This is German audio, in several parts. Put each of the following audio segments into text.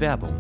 Werbung.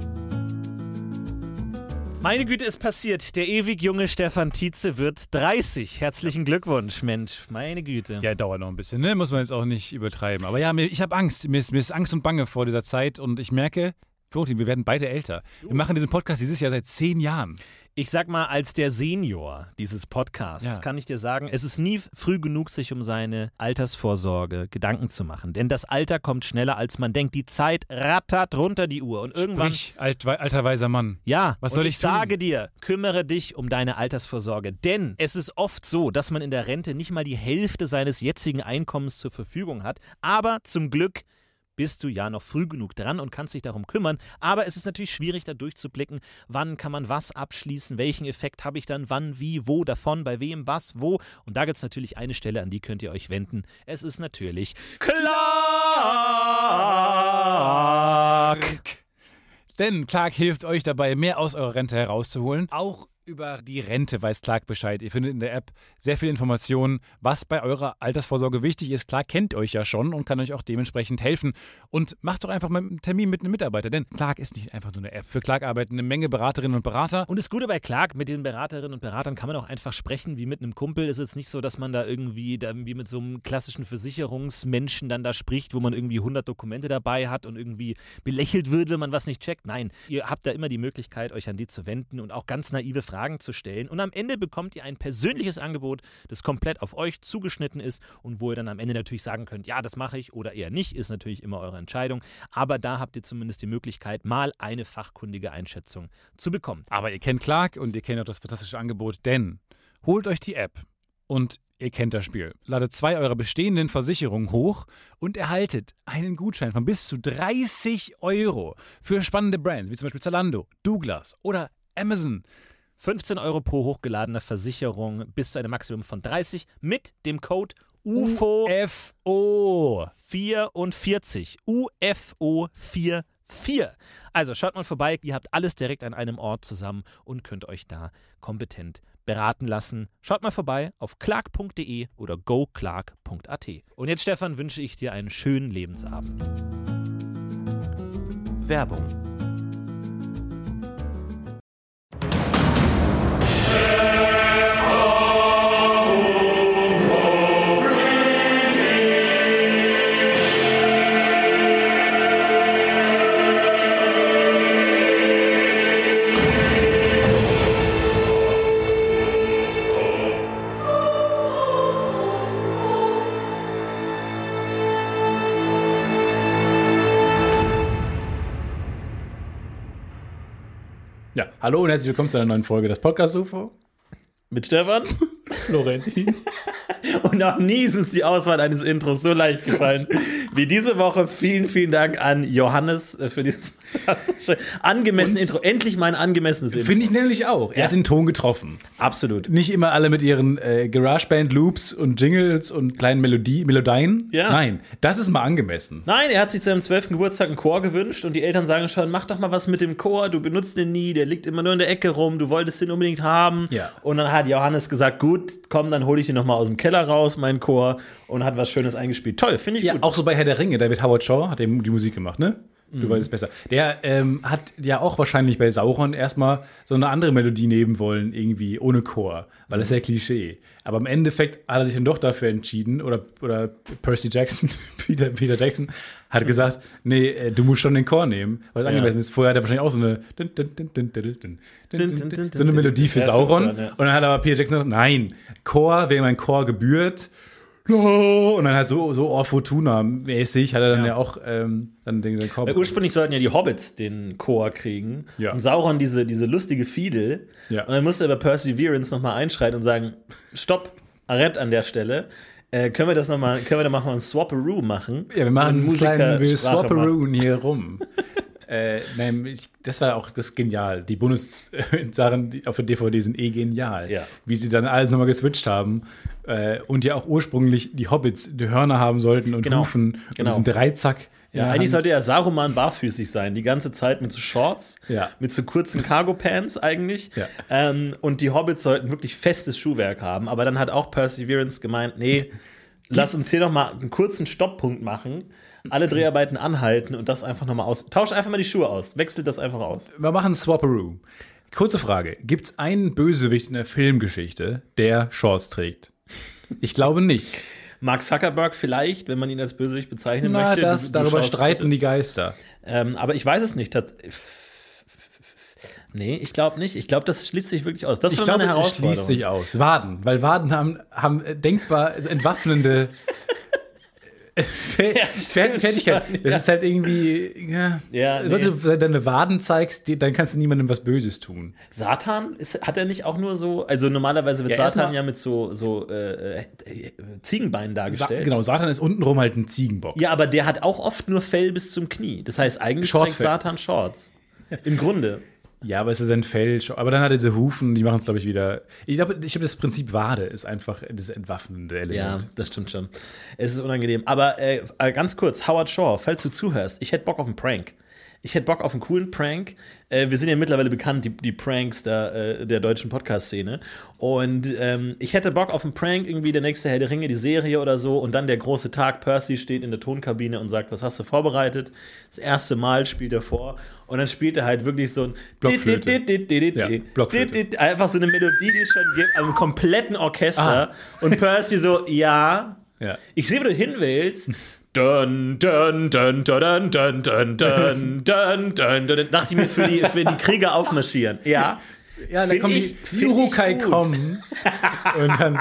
Meine Güte, ist passiert. Der ewig junge Stefan Tietze wird 30. Herzlichen Glückwunsch, Mensch. Meine Güte. Ja, dauert noch ein bisschen, ne? Muss man jetzt auch nicht übertreiben. Aber ja, ich habe Angst. Mir ist Angst und Bange vor dieser Zeit. Und ich merke, Florentin, wir werden beide älter. Wir machen diesen Podcast dieses Jahr seit 10 Jahren. Ich sag mal, als der Senior dieses Podcasts kann ich dir sagen, es ist nie früh genug, sich um seine Altersvorsorge Gedanken zu machen. Denn das Alter kommt schneller, als man denkt. Die Zeit rattert runter die Uhr. Und irgendwann. Sprich, alter weiser Mann. Ja, was soll ich tun? Sage dir, kümmere dich um deine Altersvorsorge. Denn es ist oft so, dass man in der Rente nicht mal die Hälfte seines jetzigen Einkommens zur Verfügung hat. Aber zum Glück bist du ja noch früh genug dran und kannst dich darum kümmern. Aber es ist natürlich schwierig, da durchzublicken, wann kann man was abschließen, welchen Effekt habe ich dann, wann, wie, wo, davon, bei wem, was, wo. Und da gibt es natürlich eine Stelle, an die könnt ihr euch wenden. Es ist natürlich Clark! Denn Clark hilft euch dabei, mehr aus eurer Rente herauszuholen. Auch über die Rente weiß Clark Bescheid. Ihr findet in der App sehr viele Informationen, was bei eurer Altersvorsorge wichtig ist. Clark kennt euch ja schon und kann euch auch dementsprechend helfen. Und macht doch einfach mal einen Termin mit einem Mitarbeiter, denn Clark ist nicht einfach nur eine App. Für Clark arbeiten eine Menge Beraterinnen und Berater. Und das Gute bei Clark, mit den Beraterinnen und Beratern kann man auch einfach sprechen, wie mit einem Kumpel. Es ist jetzt nicht so, dass man da irgendwie wie mit so einem klassischen Versicherungsmenschen dann da spricht, wo man irgendwie 100 Dokumente dabei hat und irgendwie belächelt wird, wenn man was nicht checkt. Nein, ihr habt da immer die Möglichkeit, euch an die zu wenden und auch ganz naive Fragen zu stellen. Und am Ende bekommt ihr ein persönliches Angebot, das komplett auf euch zugeschnitten ist und wo ihr dann am Ende natürlich sagen könnt, ja, das mache ich oder eher nicht, ist natürlich immer eure Entscheidung. Aber da habt ihr zumindest die Möglichkeit, mal eine fachkundige Einschätzung zu bekommen. Aber ihr kennt Clark und ihr kennt auch das fantastische Angebot, denn holt euch die App und ihr kennt das Spiel. Ladet 2 eurer bestehenden Versicherungen hoch und erhaltet einen Gutschein von bis zu 30 € für spannende Brands, wie zum Beispiel Zalando, Douglas oder Amazon. 15 € pro hochgeladener Versicherung bis zu einem Maximum von 30 mit dem Code UFO44. UFO44. Also schaut mal vorbei, ihr habt alles direkt an einem Ort zusammen und könnt euch da kompetent beraten lassen. Schaut mal vorbei auf clark.de oder goclark.at. Und jetzt, Stefan, wünsche ich dir einen schönen Lebensabend. Werbung. Ja, hallo und herzlich willkommen zu einer neuen Folge des Podcast UFO. Mit Stefan, Florentin. Und noch nie ist uns die Auswahl eines Intros so leicht gefallen wie diese Woche. Vielen, vielen Dank an Johannes für dieses angemessene Intro. Endlich mal ein angemessenes Intro. Finde ich nämlich auch. Er hat den Ton getroffen. Absolut. Nicht immer alle mit ihren GarageBand-Loops und Jingles und kleinen Melodien. Ja. Nein, das ist mal angemessen. Nein, er hat sich zu seinem 12. Geburtstag einen Chor gewünscht und die Eltern sagen schon, mach doch mal was mit dem Chor, du benutzt den nie, der liegt immer nur in der Ecke rum, du wolltest den unbedingt haben. Ja. Und dann hat Johannes gesagt, gut, komm, dann hole ich den nochmal aus dem Keller raus, meinen Chor, und hat was Schönes eingespielt. Toll, finde ich gut. Auch so bei Herr der Ringe, David Howard Shaw hat die Musik gemacht, ne? Du weißt es besser. Der hat ja auch wahrscheinlich bei Sauron erstmal so eine andere Melodie nehmen wollen, irgendwie ohne Chor, weil das ist ja Klischee. Aber im Endeffekt hat er sich dann doch dafür entschieden, oder Percy Jackson, Peter Jackson, hat gesagt, nee, du musst schon den Chor nehmen, weil es angemessen ist. Vorher hat er wahrscheinlich auch so eine Melodie für Sauron. Und dann hat aber Peter Jackson gesagt, nein, Chor, wem ein Chor gebührt. Und dann halt so Or Fortuna-mäßig hat er dann ja auch dann den Chor. Ursprünglich sollten ja die Hobbits den Chor kriegen. Ja. Und Sauron diese lustige Fiedel. Ja. Und dann musste aber Perseverance nochmal einschreiten und sagen, stopp, Arrête an der Stelle. Können wir da mal einen Swap-a-Roo machen? Ja, wir machen einen kleinen Swap-a-Roo hier rum. Nein, das war auch das genial. Die Bonus-Sachen auf der DVD sind genial. Ja. Wie sie dann alles nochmal geswitcht haben. Und ja auch ursprünglich die Hobbits die Hörner haben sollten und Hufen und diesen Dreizack. Ja, eigentlich sollte ja Saruman barfüßig sein, die ganze Zeit mit so Shorts, mit so kurzen Cargo-Pants eigentlich. Ja. Und die Hobbits sollten wirklich festes Schuhwerk haben. Aber dann hat auch Perseverance gemeint, nee, lass uns hier noch mal einen kurzen Stopppunkt machen. alle Dreharbeiten anhalten und das einfach nochmal aus. Tausch einfach mal die Schuhe aus. Wechselt das einfach aus. Wir machen Swapperoo. Kurze Frage. Gibt es einen Bösewicht in der Filmgeschichte, der Shorts trägt? Ich glaube nicht. Mark Zuckerberg vielleicht, wenn man ihn als Bösewicht bezeichnen möchte. Darüber streiten die Geister. Aber ich weiß es nicht. Nee, ich glaube nicht. Ich glaube, das schließt sich wirklich aus. Das ist eine Herausforderung. Das schließt sich aus. Waden. Weil Waden haben denkbar entwaffnende Fertigkeit. Das ist halt irgendwie, wenn du deine Waden zeigst, dann kannst du niemandem was Böses tun. Satan, hat er nicht auch nur so, also normalerweise wird Satan ja mit so Ziegenbeinen dargestellt. Genau, Satan ist untenrum halt ein Ziegenbock. Ja, aber der hat auch oft nur Fell bis zum Knie. Das heißt, eigentlich trägt Satan Shorts. Im Grunde. Ja, aber es ist ein Fell. Aber dann hat er diese Hufen, die machen es, glaube ich, wieder. Ich glaube, das Prinzip Wade ist einfach das entwaffnende Element. Ja, das stimmt schon. Es ist unangenehm. Aber ganz kurz, Howard Shaw, falls du zuhörst, ich hätte Bock auf einen Prank. Ich hätte Bock auf einen coolen Prank. Wir sind ja mittlerweile bekannt, die Pranks der deutschen Podcast-Szene. Und ich hätte Bock auf einen Prank, irgendwie der nächste Herr der Ringe, die Serie oder so. Und dann der große Tag, Percy steht in der Tonkabine und sagt, was hast du vorbereitet? Das erste Mal spielt er vor. Und dann spielt er halt wirklich so ein Blockflöte. Blockflöte. Einfach so eine Melodie, die es schon gibt, einem kompletten Orchester. Und Percy so, ja. Ich sehe, wo du hin willst. Dun, dun, dun, dun, dun, dun, dun, dun, dun, dun. Dachte ich mir, für die Krieger aufmarschieren. Ja. Ja, dann kommen die Urukai kommen. Und dann.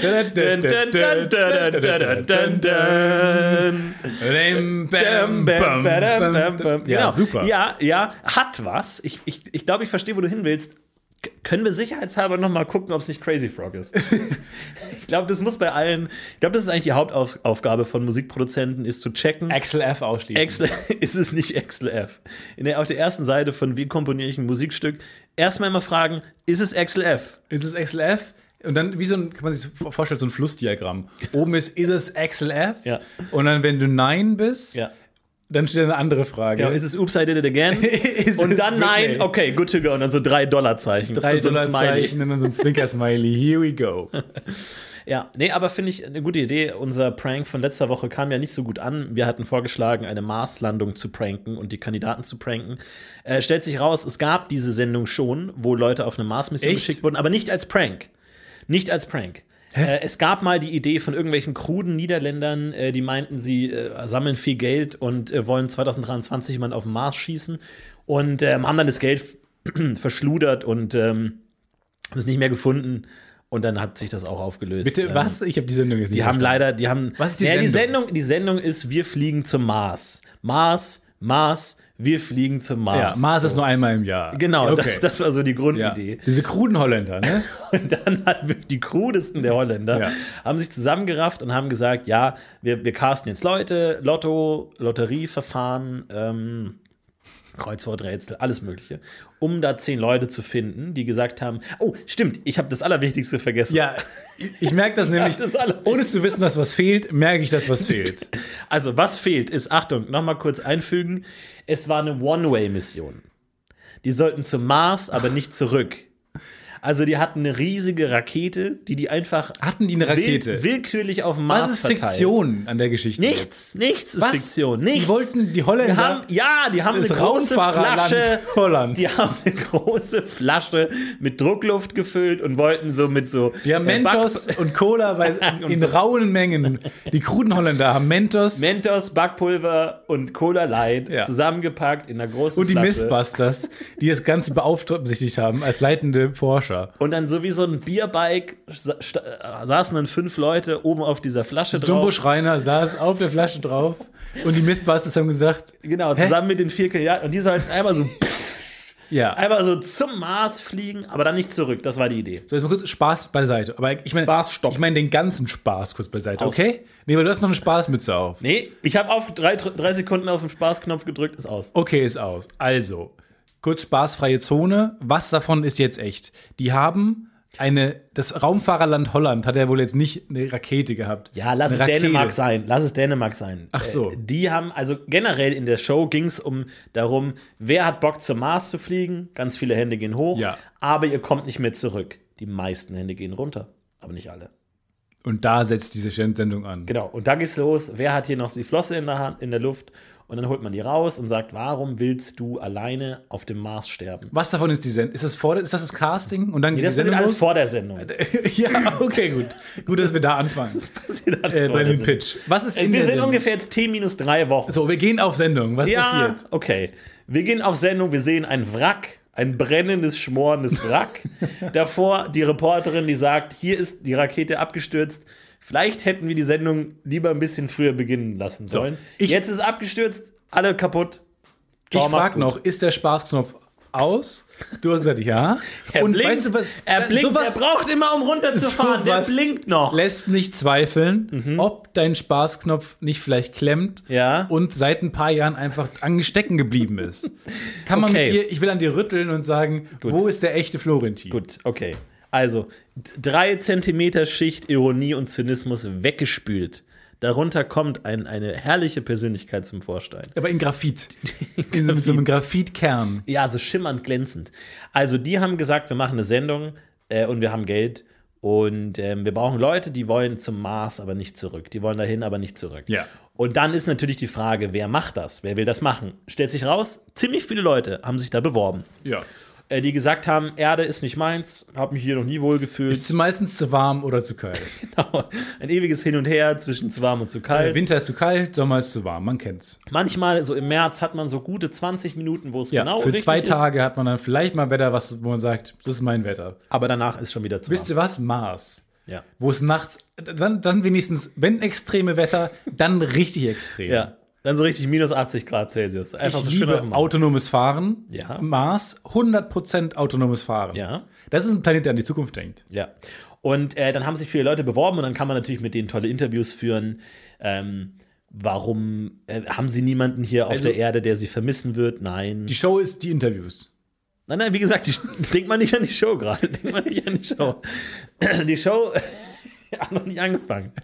Ja, super. Ja, hat was. Ich glaube, ich verstehe, wo du hin willst. Können wir sicherheitshalber noch mal gucken, ob es nicht Crazy Frog ist? Ich glaube, das muss bei allen. Ich glaube, das ist eigentlich die Hauptaufgabe von Musikproduzenten, ist zu checken. Axel F ausschließen. Ist es nicht Axel F? Auf der ersten Seite von Wie komponiere ich ein Musikstück, erstmal immer fragen, ist es Axel F? Ist es Axel F? Und dann, kann man sich vorstellen, so ein Flussdiagramm. Oben ist es Axel F? Ja. Und dann, wenn du Nein bist, ja. Dann steht eine andere Frage. Genau, ist es Oops, I did it again? Und dann nein, okay, good to go. Und dann so $3-Zeichen. $3-Zeichen und dann so ein Zwinker-Smiley. Here we go. Ja, nee, aber finde ich eine gute Idee. Unser Prank von letzter Woche kam ja nicht so gut an. Wir hatten vorgeschlagen, eine Marslandung zu pranken und die Kandidaten zu pranken. Stellt sich raus, es gab diese Sendung schon, wo Leute auf eine Mars-Mission geschickt wurden, aber nicht als Prank. Nicht als Prank. Es gab mal die Idee von irgendwelchen kruden Niederländern, die meinten, sie sammeln viel Geld und wollen 2023 jemanden auf den Mars schießen und haben dann das Geld verschludert und es nicht mehr gefunden. Und dann hat sich das auch aufgelöst. Bitte, was? Ich habe die Sendung jetzt nicht verstanden. Was ist die Sendung? Die Sendung ist, wir fliegen zum Mars. Mars, wir fliegen zum Mars. Ja, Mars ist nur einmal im Jahr. Genau, okay. das war so die Grundidee. Ja. Diese kruden Holländer, ne? Und dann hatten die krudesten der Holländer, haben sich zusammengerafft und haben gesagt, ja, wir casten jetzt Leute, Lotterieverfahren, Kreuzworträtsel, alles Mögliche, um da 10 Leute zu finden, die gesagt haben, oh, stimmt, ich habe das Allerwichtigste vergessen. Ja, ich merke das nämlich, ohne zu wissen, dass was fehlt, merke ich, dass was fehlt. Also, was fehlt, ist, Achtung, nochmal kurz einfügen, es war eine One-Way-Mission. Die sollten zum Mars, aber nicht zurück. Also die hatten eine riesige Rakete, die einfach hatten die eine Rakete? Willkürlich auf dem Mars Was ist verteilt. Fiktion an der Geschichte? Nichts ist Fiktion. Nichts. Die wollten die Holländer. Die haben eine große Flasche. Holland. Die haben eine große Flasche mit Druckluft gefüllt und wollten so mit so. Die haben Mentos und Cola in so rauen Mengen. Die kruden Holländer haben Mentos, Backpulver und Cola Light zusammengepackt in einer großen und die Flasche. Mythbusters, die das Ganze beaufsichtigt haben als leitende Forscher. Und dann so wie so ein Bierbike saßen dann 5 Leute oben auf dieser Flasche drauf. Jumbo Schreiner saß auf der Flasche drauf und die Mythbusters haben gesagt, genau, zusammen mit den 4 Kandidaten. Und die sollten einmal so einmal so zum Mars fliegen, aber dann nicht zurück. Das war die Idee. So, jetzt mal kurz Spaß beiseite. Aber ich meine, Spaß, ich meine den ganzen Spaß kurz beiseite, okay? Nee, weil du hast noch eine Spaßmütze auf. Nee, ich habe auf 3 Sekunden auf den Spaßknopf gedrückt, ist aus. Okay, ist aus. Also, kurz spaßfreie Zone. Was davon ist jetzt echt? Die haben das Raumfahrerland Holland hat ja wohl jetzt nicht eine Rakete gehabt. Ja, lass es Dänemark sein. Ach so. Die haben, also generell in der Show ging es darum, wer hat Bock zum Mars zu fliegen? Ganz viele Hände gehen hoch, aber ihr kommt nicht mehr zurück. Die meisten Hände gehen runter, aber nicht alle. Und da setzt diese Sendung an. Genau, und da geht's los. Wer hat hier noch die Flosse in der Hand, in der Luft? Und dann holt man die raus und sagt, warum willst du alleine auf dem Mars sterben? Was davon ist die Sendung? Ist das Casting? Und dann Das passiert alles vor der Sendung. Ja, okay, gut. Gut, dass wir da anfangen. Das passiert alles bei dem Pitch. Was ist in Wir der sind Sendung? ungefähr jetzt T-3 Wochen. So, wir gehen auf Sendung. Was passiert? Okay. Wir gehen auf Sendung, wir sehen ein Wrack, ein brennendes, schmorendes Wrack. Davor die Reporterin, die sagt, hier ist die Rakete abgestürzt. Vielleicht hätten wir die Sendung lieber ein bisschen früher beginnen lassen sollen. Jetzt ist abgestürzt, alle kaputt. Ich frage noch, ist der Spaßknopf aus? Du hast gesagt, ja. Er Und blinkt, weißt du was? er blinkt, sowas, er braucht immer, um runterzufahren. Der blinkt noch. Lässt nicht zweifeln, ob dein Spaßknopf nicht vielleicht klemmt und seit ein paar Jahren einfach stecken geblieben ist. Kann man mit dir, ich will an dir rütteln und sagen, wo ist der echte Florentin? Gut, okay. Also, 3 Zentimeter Schicht Ironie und Zynismus weggespült. Darunter kommt eine herrliche Persönlichkeit zum Vorschein. Aber in Graphit. Mit so einem Graphitkern. Ja, so schimmernd glänzend. Also, die haben gesagt, wir machen eine Sendung und wir haben Geld. Und wir brauchen Leute, die wollen zum Mars, aber nicht zurück. Die wollen dahin, aber nicht zurück. Ja. Und dann ist natürlich die Frage, wer macht das? Wer will das machen? Stellt sich raus, ziemlich viele Leute haben sich da beworben. Ja. Die gesagt haben, Erde ist nicht meins, habe mich hier noch nie wohl gefühlt. Ist meistens zu warm oder zu kalt. Genau. Ein ewiges Hin und Her zwischen zu warm und zu kalt. Winter ist zu kalt, Sommer ist zu warm, man kennt's. Manchmal, so im März, hat man so gute 20 Minuten, wo es genau für richtig 2 ist. Tage hat man dann vielleicht mal Wetter, wo man sagt, das ist mein Wetter. Aber danach ist schon wieder zu warm. Wisst ihr was? Mars. Ja. Wo es nachts, dann wenigstens, wenn extreme Wetter, dann richtig extrem. Ja. Dann so richtig minus 80 Grad Celsius. Einfach Ich so schön auf dem liebe Mars. autonomes Fahren. Ja. Mars, 100% autonomes Fahren. Ja. Das ist ein Planet, der an die Zukunft denkt. Ja. Und dann haben sich viele Leute beworben und dann kann man natürlich mit denen tolle Interviews führen. Warum haben sie niemanden hier auf der Erde, der sie vermissen wird? Nein. Die Show ist die Interviews. Nein, wie gesagt, denkt man nicht an die Show gerade. Denkt man nicht an die Show. Die Show hat noch nicht angefangen.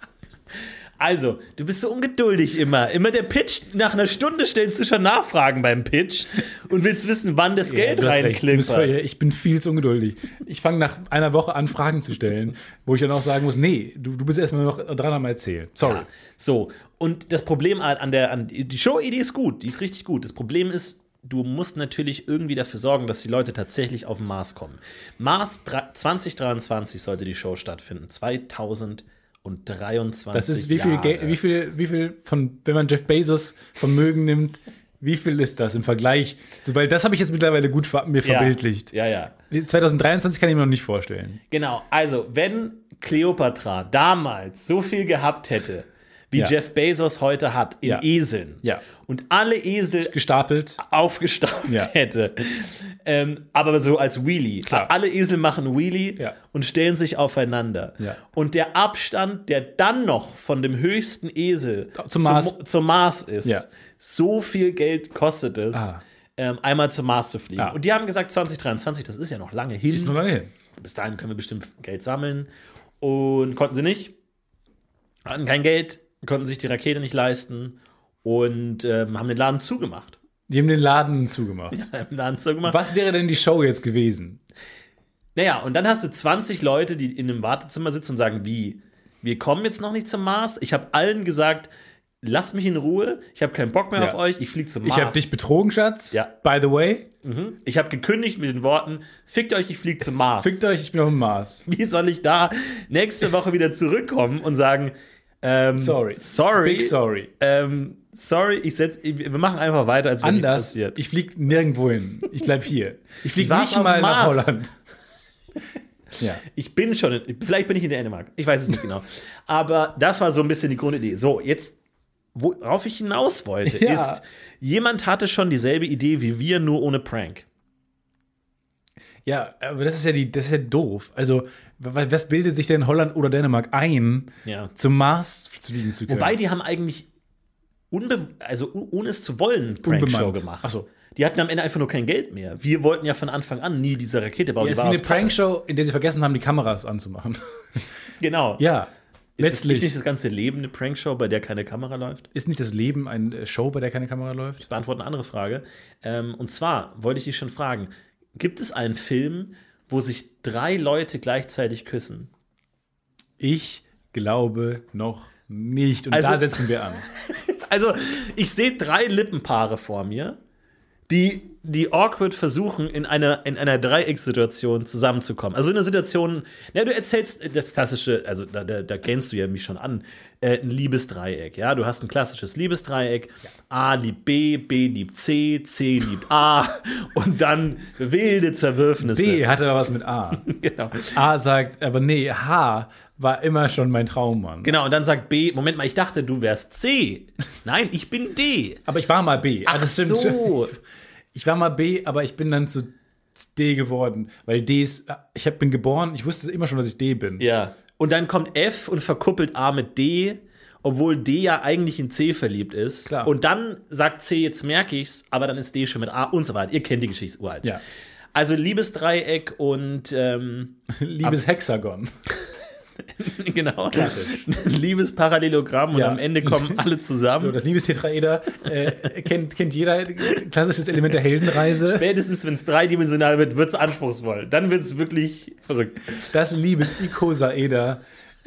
Also, du bist so ungeduldig immer. Immer der Pitch, nach einer Stunde stellst du schon Nachfragen beim Pitch und willst wissen, wann das Geld reinklimpert. Ich bin viel zu ungeduldig. Ich fange nach einer Woche an, Fragen zu stellen, wo ich dann auch sagen muss, nee, du bist erstmal noch dran am Erzählen. Sorry. Ja, so, und das Problem die Show-Idee ist gut, die ist richtig gut. Das Problem ist, du musst natürlich irgendwie dafür sorgen, dass die Leute tatsächlich auf den Mars kommen. Mars 2023 sollte die Show stattfinden. 2023. Das ist wie viel von, wenn man Jeff Bezos Vermögen nimmt, wie viel ist das im Vergleich? So, weil das habe ich jetzt mittlerweile gut mir verbildlicht. Ja. 2023 kann ich mir noch nicht vorstellen. Genau, also wenn Kleopatra damals so viel gehabt hätte, wie Jeff Bezos heute hat, in Eseln. Ja. Und alle Esel aufgestapelt hätte. Aber so als Wheelie. Klar. Alle Esel machen Wheelie und stellen sich aufeinander. Ja. Und der Abstand, der dann noch von dem höchsten Esel zum Mars ist, so viel Geld kostet es, einmal zum Mars zu fliegen. Und die haben gesagt, 2023, das ist ja noch lange hin. Ist noch lange hin. Bis dahin können wir bestimmt Geld sammeln. Und konnten sie nicht. Hatten kein Geld, konnten sich die Rakete nicht leisten und haben den Laden zugemacht. Die haben den Laden zugemacht. Ja, haben den Laden zugemacht. Was wäre denn die Show jetzt gewesen? Naja, und dann hast du 20 Leute, die in einem Wartezimmer sitzen und sagen, wir kommen jetzt noch nicht zum Mars. Ich habe allen gesagt, lasst mich in Ruhe, ich habe keinen Bock mehr auf euch, ich fliege zum Mars. Ich habe dich betrogen, Schatz. Ja. By the way. Ich habe gekündigt mit den Worten, fickt euch, ich fliege zum Mars. Fickt euch, ich bin auf dem Mars. Wie soll ich da nächste Woche wieder zurückkommen und sagen, sorry. Big sorry. Sorry, wir machen einfach weiter, als wenn nichts passiert. Ich fliege nirgendwo hin. Ich bleib hier. Ich fliege nicht auf mal nach Mars. Holland. Ja. Ich bin schon, vielleicht bin ich in Dänemark. Ich weiß es nicht genau. Aber das war so ein bisschen die Grundidee. So, jetzt, worauf ich hinaus wollte, ist, jemand hatte schon dieselbe Idee wie wir, nur ohne Prank. Ja, aber das ist ja doof. Also, was bildet sich denn Holland oder Dänemark ein, zum Mars fliegen zu können? Wobei, die haben eigentlich ohne es zu wollen, Prankshow gemacht. Ach so. Die hatten am Ende einfach nur kein Geld mehr. Wir wollten ja von Anfang an nie diese Rakete bauen. Ja, es ist wie eine Prankshow, in der sie vergessen haben, die Kameras anzumachen. Genau. Ja, letztlich. Ist nicht das ganze Leben eine Prankshow, bei der keine Kamera läuft? Ist nicht das Leben eine Show, bei der keine Kamera läuft? Ich beantworte eine andere Frage. Und zwar wollte ich dich schon fragen, gibt es einen Film, wo sich 3 Leute gleichzeitig küssen? Ich glaube noch nicht. Und Also- da setzen wir an. Also, ich sehe 3 Lippenpaare vor mir, die awkward versuchen, in einer Dreieckssituation zusammenzukommen. Also in einer Situation, du erzählst das klassische, also da kennst du ja mich schon an, ein Liebesdreieck. Ja, du hast ein klassisches Liebesdreieck. A liebt B, B liebt C, C liebt A und dann wilde Zerwürfnisse. B hat aber was mit A. Genau. A sagt, aber nee, H war immer schon mein Traummann. Genau, und dann sagt B, Moment mal, ich dachte, du wärst C. Nein, ich bin D. Aber ich war mal B. Ach das stimmt. so. Ich war mal B, aber ich bin dann zu D geworden. Weil D ist, bin geboren, ich wusste immer schon, dass ich D bin. Ja. Und dann kommt F und verkuppelt A mit D, obwohl D ja eigentlich in C verliebt ist. Klar. Und dann sagt C, jetzt merke ich's, aber dann ist D schon mit A und so weiter. Ihr kennt die Geschichte, uralt. Ja. Also Liebesdreieck und Liebes Hexagon. genau. Liebesparallelogramm und Ja. am Ende kommen alle zusammen. So, das Liebestetraeder kennt jeder, klassisches Element der Heldenreise. Spätestens, wenn es dreidimensional wird, wird es anspruchsvoll. Dann wird es wirklich verrückt. Das Liebes-Icosaeder.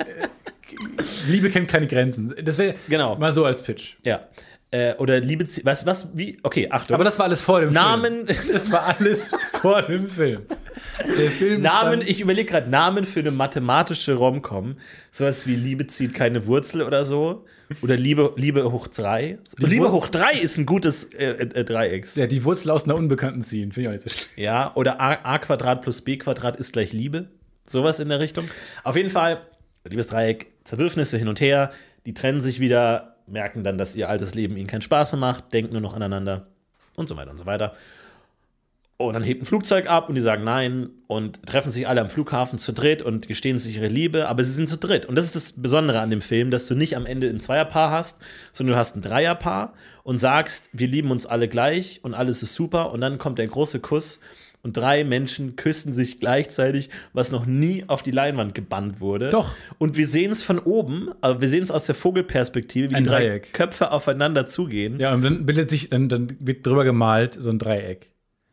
Liebe kennt keine Grenzen. Das wäre Genau. mal so als Pitch. Ja. Oder Liebe, wie? Okay, Achtung. Aber das war alles vor dem Namen. Film. Das war alles vor dem Film. Der Film Namen, ist ich überlege gerade Namen für eine mathematische Rom-Com. Sowas wie Liebe zieht keine Wurzel oder so. Oder Liebe hoch 3. Liebe hoch 3 ist ein gutes Dreiecks. ja, die Wurzel aus einer Unbekannten ziehen. Finde ich auch nicht so schlecht. Ja, oder a Quadrat plus b Quadrat ist gleich Liebe. Sowas in der Richtung. Auf jeden Fall, Liebesdreieck, Zerwürfnisse hin und her. Die trennen sich wieder, merken dann, dass ihr altes Leben ihnen keinen Spaß mehr macht, denken nur noch aneinander und so weiter und so weiter. Und dann hebt ein Flugzeug ab und die sagen nein und treffen sich alle am Flughafen zu dritt und gestehen sich ihre Liebe, aber sie sind zu dritt. Und das ist das Besondere an dem Film, dass du nicht am Ende ein Zweierpaar hast, sondern du hast ein Dreierpaar und sagst, wir lieben uns alle gleich und alles ist super. Und dann kommt der große Kuss und 3 Menschen küssen sich gleichzeitig, was noch nie auf die Leinwand gebannt wurde. Doch. Und wir sehen es von oben, aber wir sehen es aus der Vogelperspektive, wie Ein die 3 Dreieck. Köpfe aufeinander zugehen. Ja, und dann bildet sich, dann wird drüber gemalt so ein Dreieck.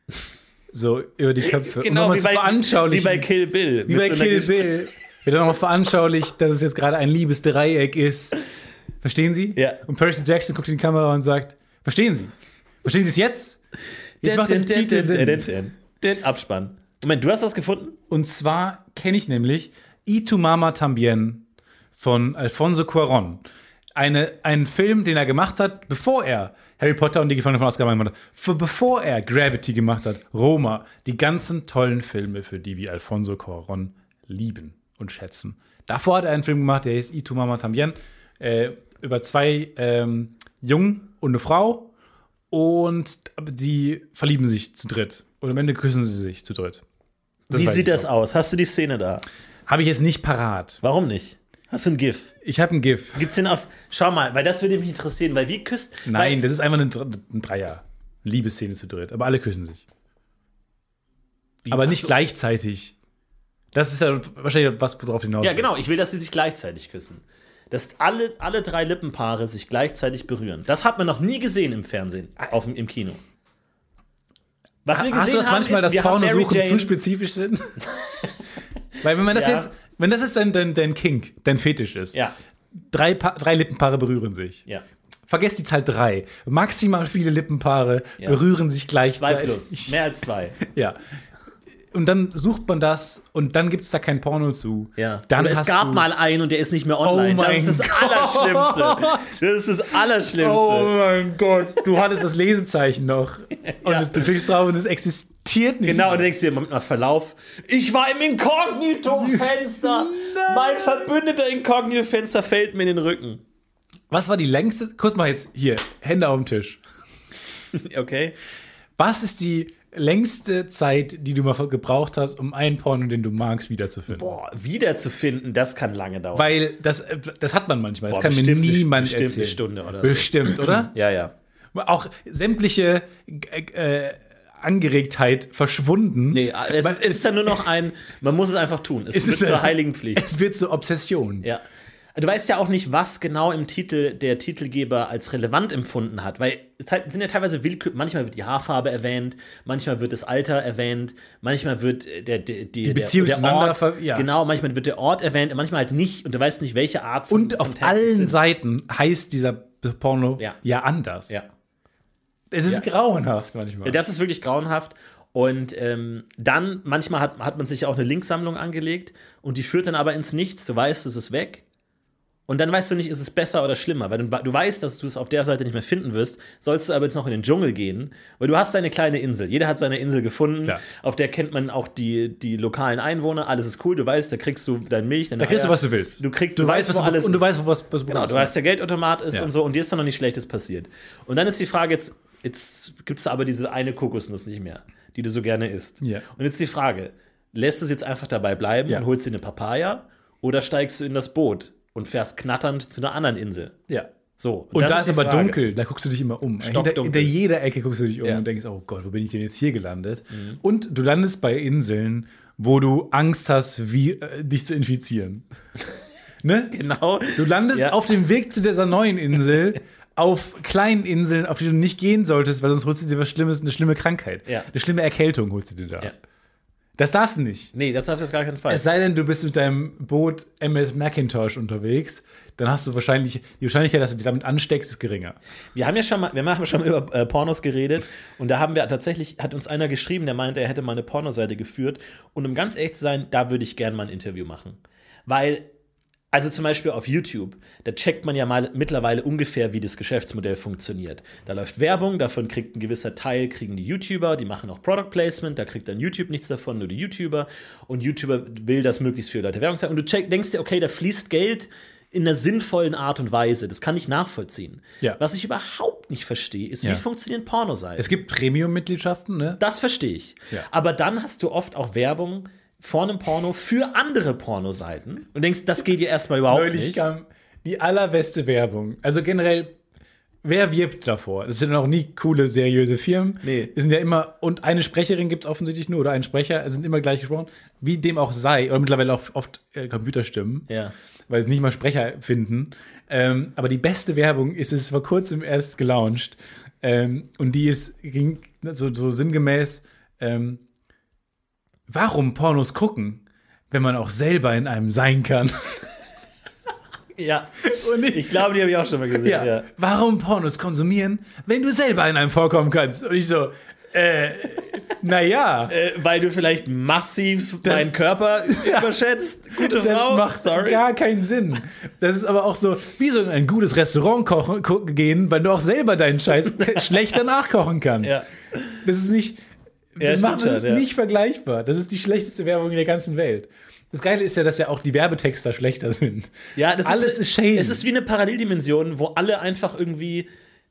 So über die Köpfe. Genau, um nochmal wie zu veranschaulichen. bei Kill Bill. Wie Mit bei so einer Kill Gesch- Bill. Wird dann nochmal veranschaulicht, dass es jetzt gerade ein Liebesdreieck ist. Verstehen Sie? Ja. Und Percy Jackson guckt in die Kamera und sagt, verstehen Sie? Verstehen Sie es jetzt? Jetzt macht der Titel Sinn. Den Abspann. Moment, du hast was gefunden? Und zwar kenne ich nämlich Y tu Mama Tambien von Alfonso Cuarón. Einen Film, den er gemacht hat, bevor er Harry Potter und die Gefangenen von Azkaban gemacht hat. Bevor er Gravity gemacht hat, Roma. Die ganzen tollen Filme, für die wir Alfonso Cuarón lieben und schätzen. Davor hat er einen Film gemacht, der hieß Y tu Mama Tambien. Über 2 Jungen und eine Frau. Und die verlieben sich zu dritt. Und am Ende küssen sie sich zu dritt. Wie weiß sieht ich das aus? Hast du die Szene da? Habe ich jetzt nicht parat. Warum nicht? Hast du ein GIF? Ich habe ein GIF. Gibt's den auf. Schau mal, weil das würde mich interessieren, weil wie küsst. Nein, das ist einfach ein Dreier. Liebesszene zu dritt. Aber alle küssen sich. Aber nicht gleichzeitig. Das ist ja wahrscheinlich was, worauf hinaus Ja, genau, ich will, dass sie sich gleichzeitig küssen. Dass alle 3 Lippenpaare sich gleichzeitig berühren. Das hat man noch nie gesehen im Fernsehen, im Kino. Was wir gesehen Hast du das haben, manchmal, ist, dass wir haben Mary Pornosuchen Jane- zu spezifisch sind? Weil wenn man das Ja. jetzt, wenn das jetzt dein Kink, dein Fetisch ist, Ja, 3 Lippenpaare berühren sich. ja. Vergesst die Zahl 3. Maximal viele Lippenpaare Ja. berühren sich 2 gleichzeitig. plus. Mehr als 2. Ja. Und dann sucht man das und dann gibt es da kein Porno zu. Ja. Dann Oder es hast gab du- mal einen und der ist nicht mehr online. Oh das mein ist das Allerschlimmste. Das ist das Allerschlimmste. Oh mein Gott, du hattest das Lesezeichen noch. Und du klickst drauf und es existiert nicht. Genau, und mehr. du denkst dir, Moment mal, Verlauf. Ich war im Inkognito-Fenster. Mein verbündeter Inkognito-Fenster fällt mir in den Rücken. Was war die längste? Kurz mal jetzt hier, Hände auf dem Tisch. Okay. Was ist die längste Zeit, die du mal gebraucht hast, um einen Porno, den du magst, wiederzufinden? Boah, wiederzufinden, das kann lange dauern. Weil das hat man manchmal. Das Boah, kann mir bestimmt niemand bestimmt erzählen. eine Stunde oder so. Bestimmt, oder? Ja, ja. Auch sämtliche Angeregtheit verschwunden. Nee, es ist dann nur noch man muss es einfach tun. Es wird zur heiligen Pflicht. Es wird zur Obsession. Ja. Du weißt ja auch nicht, was genau im Titel der Titelgeber als relevant empfunden hat, weil es sind ja teilweise willkürlich, manchmal wird die Haarfarbe erwähnt, manchmal wird das Alter erwähnt, manchmal wird die Beziehung der zueinander Ort, genau, manchmal wird der Ort erwähnt, manchmal halt nicht und du weißt nicht, welche Art von Und auf Text allen sind. Seiten heißt dieser Porno ja anders. Ja. Es ist grauenhaft manchmal. Das ist wirklich grauenhaft. Und dann, manchmal hat man sich auch eine Linksammlung angelegt und die führt dann aber ins Nichts. Du weißt, es ist weg. Und dann weißt du nicht, ist es besser oder schlimmer. Weil du weißt, dass du es auf der Seite nicht mehr finden wirst. Sollst du aber jetzt noch in den Dschungel gehen, weil du hast deine kleine Insel. Jeder hat seine Insel gefunden. Klar. Auf der kennt man auch die lokalen Einwohner. Alles ist cool. Du weißt, da kriegst du deine Milch, deine Da kriegst du, Eier. was du willst. Du weißt, was alles und du ist. weißt, was du Genau, du weißt, der Geldautomat ist Ja. und so. Und dir ist dann noch nichts Schlechtes passiert. Und dann ist die Frage, jetzt gibt es aber diese eine Kokosnuss nicht mehr, die du so gerne isst. Ja. Und jetzt die Frage, lässt du es jetzt einfach dabei bleiben und holst dir eine Papaya oder steigst du in das Boot und fährst knatternd zu einer anderen Insel? Ja. So. Und das da ist die aber Frage. dunkel, da guckst du dich immer um. Stockdunkel. Hinter jeder Ecke guckst du dich um Ja. und denkst, oh Gott, wo bin ich denn jetzt hier gelandet? Und du landest bei Inseln, wo du Angst hast, dich zu infizieren. Ne? Genau. Du landest auf dem Weg zu dieser neuen Insel auf kleinen Inseln, auf die du nicht gehen solltest, weil sonst holst du dir was Schlimmes, eine schlimme Krankheit. Ja. Eine schlimme Erkältung holst du dir da. Ja. Das darfst du nicht. Nee, das darfst du auf gar keinen Fall. Es sei denn, du bist mit deinem Boot MS Macintosh unterwegs, dann hast du wahrscheinlich, die Wahrscheinlichkeit, dass du dich damit ansteckst, ist geringer. Wir haben schon mal über Pornos geredet und da haben wir tatsächlich, hat uns einer geschrieben, der meinte, er hätte mal eine Pornoseite geführt und um ganz ehrlich zu sein, da würde ich gerne mal ein Interview machen. Weil, also zum Beispiel auf YouTube, da checkt man ja mal mittlerweile ungefähr, wie das Geschäftsmodell funktioniert. Da läuft Werbung, davon kriegt ein gewisser Teil, kriegen die YouTuber, die machen auch Product Placement, da kriegt dann YouTube nichts davon, nur die YouTuber. Und YouTuber will, dass möglichst viele Leute Werbung zeigen. Und du denkst dir, okay, da fließt Geld in einer sinnvollen Art und Weise. Das kann ich nachvollziehen. Ja. Was ich überhaupt nicht verstehe, ist, wie funktionieren Pornoseiten. Es gibt Premium-Mitgliedschaften, ne? Das verstehe ich. Ja. Aber dann hast du oft auch Werbung vor einem Porno für andere Pornoseiten und denkst, das geht dir erstmal überhaupt Neulich nicht. kam die allerbeste Werbung. Also generell, wer wirbt davor? Das sind auch nie coole, seriöse Firmen. Nee. Es sind ja immer, und eine Sprecherin gibt es offensichtlich nur, oder einen Sprecher, es sind immer gleich gesprochen, wie dem auch sei, oder mittlerweile auch oft Computerstimmen, Ja. weil sie nicht mal Sprecher finden. Aber die beste Werbung ist es vor kurzem erst gelauncht. Und die ging so sinngemäß, warum Pornos gucken, wenn man auch selber in einem sein kann? Ja. Und Ich glaube, die habe ich auch schon mal gesehen. ja. Ja. Warum Pornos konsumieren, wenn du selber in einem vorkommen kannst? Und ich so, naja, Weil du vielleicht massiv meinen Körper überschätzt. Gute das Frau. macht gar keinen Sinn. Das ist aber auch so, wie so in ein gutes Restaurant gehen, weil du auch selber deinen Scheiß schlechter nachkochen kannst. Ja. Das ist nicht, Ja, das stimmt ist schon, ja. nicht vergleichbar. Das ist die schlechteste Werbung in der ganzen Welt. Das Geile ist ja, dass ja auch die Werbetexter schlechter sind. Ja, das Alles ist shady. Es ist wie eine Paralleldimension, wo alle einfach irgendwie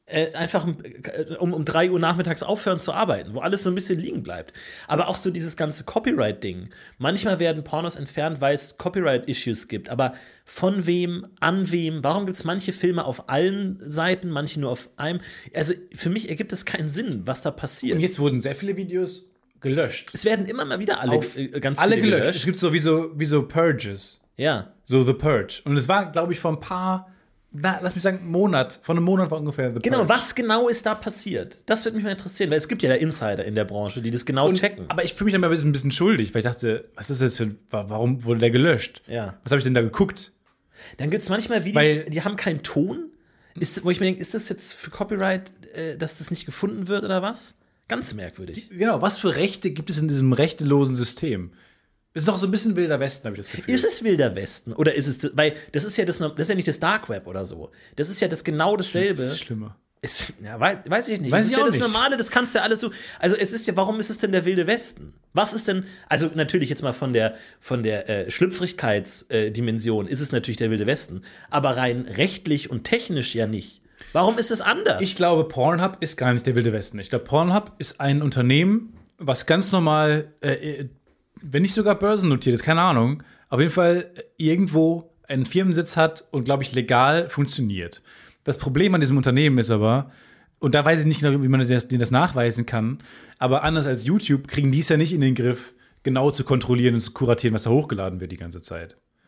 um 3 Uhr nachmittags aufhören zu arbeiten, wo alles so ein bisschen liegen bleibt. Aber auch so dieses ganze Copyright-Ding. Manchmal werden Pornos entfernt, weil es Copyright-Issues gibt. Aber von wem, an wem? Warum gibt es manche Filme auf allen Seiten, manche nur auf einem? Also für mich ergibt es keinen Sinn, was da passiert. Und jetzt wurden sehr viele Videos gelöscht. Es werden immer mal wieder alle ganz Alle viele gelöscht. Es gibt so wie so Purges. Ja. So The Purge. Und es war, glaube ich, vor ein paar, lass mich sagen, von einem Monat war ungefähr The Purge. Genau, was genau ist da passiert? Das würde mich mal interessieren, weil es gibt ja Insider in der Branche, die das genau checken. Aber ich fühle mich dann mal ein bisschen schuldig, weil ich dachte, was ist das warum wurde der gelöscht? Ja. Was habe ich denn da geguckt? Dann gibt es manchmal Videos, die haben keinen Ton. Wo ich mir denke, ist das jetzt für Copyright, dass das nicht gefunden wird oder was? Ganz merkwürdig. Genau, was für Rechte gibt es in diesem rechtelosen System? Ist doch so ein bisschen Wilder Westen, habe ich das Gefühl. Ist es Wilder Westen? Oder ist es, weil das ist ja nicht das Dark Web oder so. Das ist ja genau dasselbe. Das ist schlimmer. Weiß ich nicht. Weiß das ist ich ja auch das nicht. Normale, das kannst du ja alles so. Also es ist ja, warum ist es denn der Wilde Westen? Was ist denn, also natürlich jetzt mal von der Schlüpfrigkeitsdimension ist es natürlich der Wilde Westen, aber rein rechtlich und technisch ja nicht. Warum ist es anders? Ich glaube, Pornhub ist gar nicht der Wilde Westen. Ich glaube, Pornhub ist ein Unternehmen, was ganz normal, wenn nicht sogar börsennotiert ist, keine Ahnung, auf jeden Fall irgendwo einen Firmensitz hat und, glaube ich, legal funktioniert. Das Problem an diesem Unternehmen ist aber, und da weiß ich nicht genau, wie man das nachweisen kann, aber anders als YouTube kriegen die es ja nicht in den Griff, genau zu kontrollieren und zu kuratieren, was da hochgeladen wird die ganze Zeit.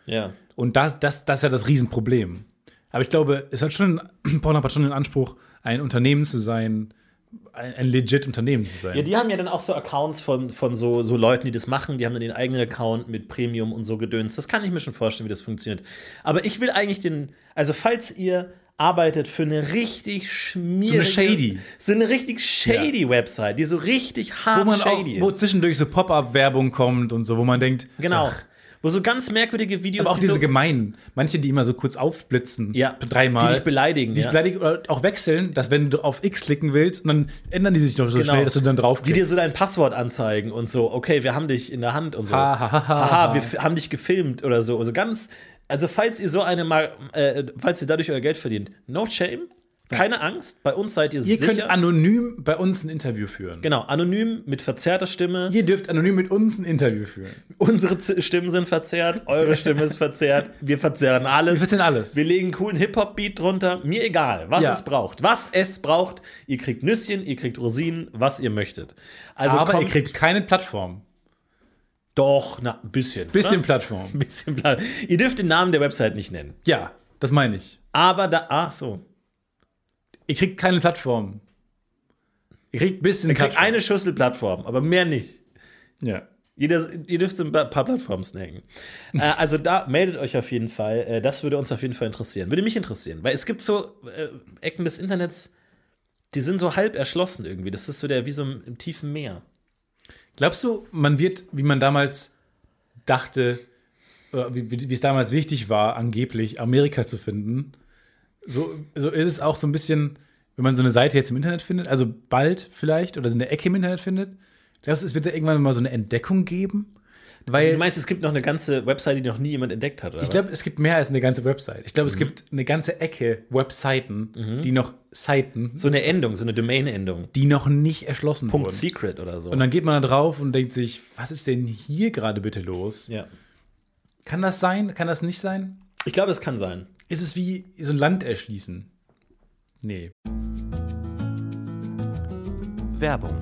Ja. Und das ist ja das Riesenproblem. Aber ich glaube, Pornhub hat schon den Anspruch, ein Unternehmen zu sein, ein legit Unternehmen zu sein. Ja, die haben ja dann auch so Accounts von so Leuten, die das machen. Die haben dann den eigenen Account mit Premium und so gedöns. Das kann ich mir schon vorstellen, wie das funktioniert. Aber ich will eigentlich also falls ihr arbeitet für eine richtig schmierige, so eine richtig shady Website, die so richtig hart shady ist. Wo zwischendurch so Pop-Up-Werbung kommt und so, wo man denkt, genau. Ach, Wo so ganz merkwürdige Videos, aber auch diese gemeinen, manche, die immer so kurz aufblitzen, dreimal. Die dich beleidigen. Die dich beleidigen oder auch wechseln, dass wenn du auf X klicken willst, und dann ändern die sich noch so schnell, dass du dann draufklickst. Die dir so dein Passwort anzeigen und so, okay, wir haben dich in der Hand und so. Wir haben dich gefilmt oder so. Also falls ihr falls ihr dadurch euer Geld verdient, no shame. Keine Angst, bei uns seid ihr sicher. Ihr könnt anonym bei uns ein Interview führen. Genau, anonym mit verzerrter Stimme. Ihr dürft anonym mit uns ein Interview führen. Unsere Stimmen sind verzerrt, eure Stimme ist verzerrt. Wir verzerren alles. Wir legen einen coolen Hip-Hop-Beat drunter. Mir egal, was es braucht. Was es braucht. Ihr kriegt Nüsschen, ihr kriegt Rosinen, was ihr möchtet. Also aber ihr kriegt keine Plattform. Doch, ein bisschen. Plattform. Ein bisschen Plattform. Ihr dürft den Namen der Website nicht nennen. Ja, das meine ich. Aber so. Ihr kriegt keine Plattform. Ihr kriegt ein bisschen Plattform. Ihr kriegt eine Schüssel Plattform, aber mehr nicht. Ja. Ihr dürft so ein paar Plattformen snacken. Also da meldet euch auf jeden Fall. Das würde uns auf jeden Fall interessieren. Würde mich interessieren. Weil es gibt so Ecken des Internets, die sind so halb erschlossen irgendwie. Das ist so wie so im tiefen Meer. Glaubst du, man wird, wie man damals dachte, oder wie es damals wichtig war, angeblich Amerika zu finden, so ist es auch so ein bisschen, wenn man so eine Seite jetzt im Internet findet, also bald vielleicht, oder so eine Ecke im Internet findet, glaubst du, es wird da irgendwann mal so eine Entdeckung geben? Weil, du meinst, es gibt noch eine ganze Website, die noch nie jemand entdeckt hat, oder? Ich glaube, es gibt mehr als eine ganze Website. Ich glaube, es gibt eine ganze Ecke Webseiten, die noch Seiten. So eine Endung, so eine Domain-Endung. Die noch nicht erschlossen wurden. .secret oder so. Und dann geht man da drauf und denkt sich, was ist denn hier gerade bitte los? Ja. Kann das sein? Kann das nicht sein? Ich glaube, es kann sein. Ist es wie so ein Land erschließen? Nee. Werbung.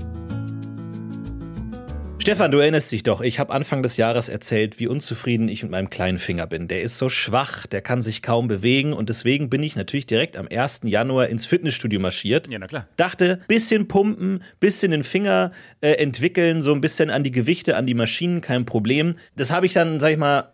Stefan, du erinnerst dich doch, ich habe Anfang des Jahres erzählt, wie unzufrieden ich mit meinem kleinen Finger bin. Der ist so schwach, der kann sich kaum bewegen und deswegen bin ich natürlich direkt am 1. Januar ins Fitnessstudio marschiert. Ja, na klar. Dachte, bisschen pumpen, bisschen den Finger entwickeln, so ein bisschen an die Gewichte, an die Maschinen, kein Problem. Das habe ich dann, sag ich mal,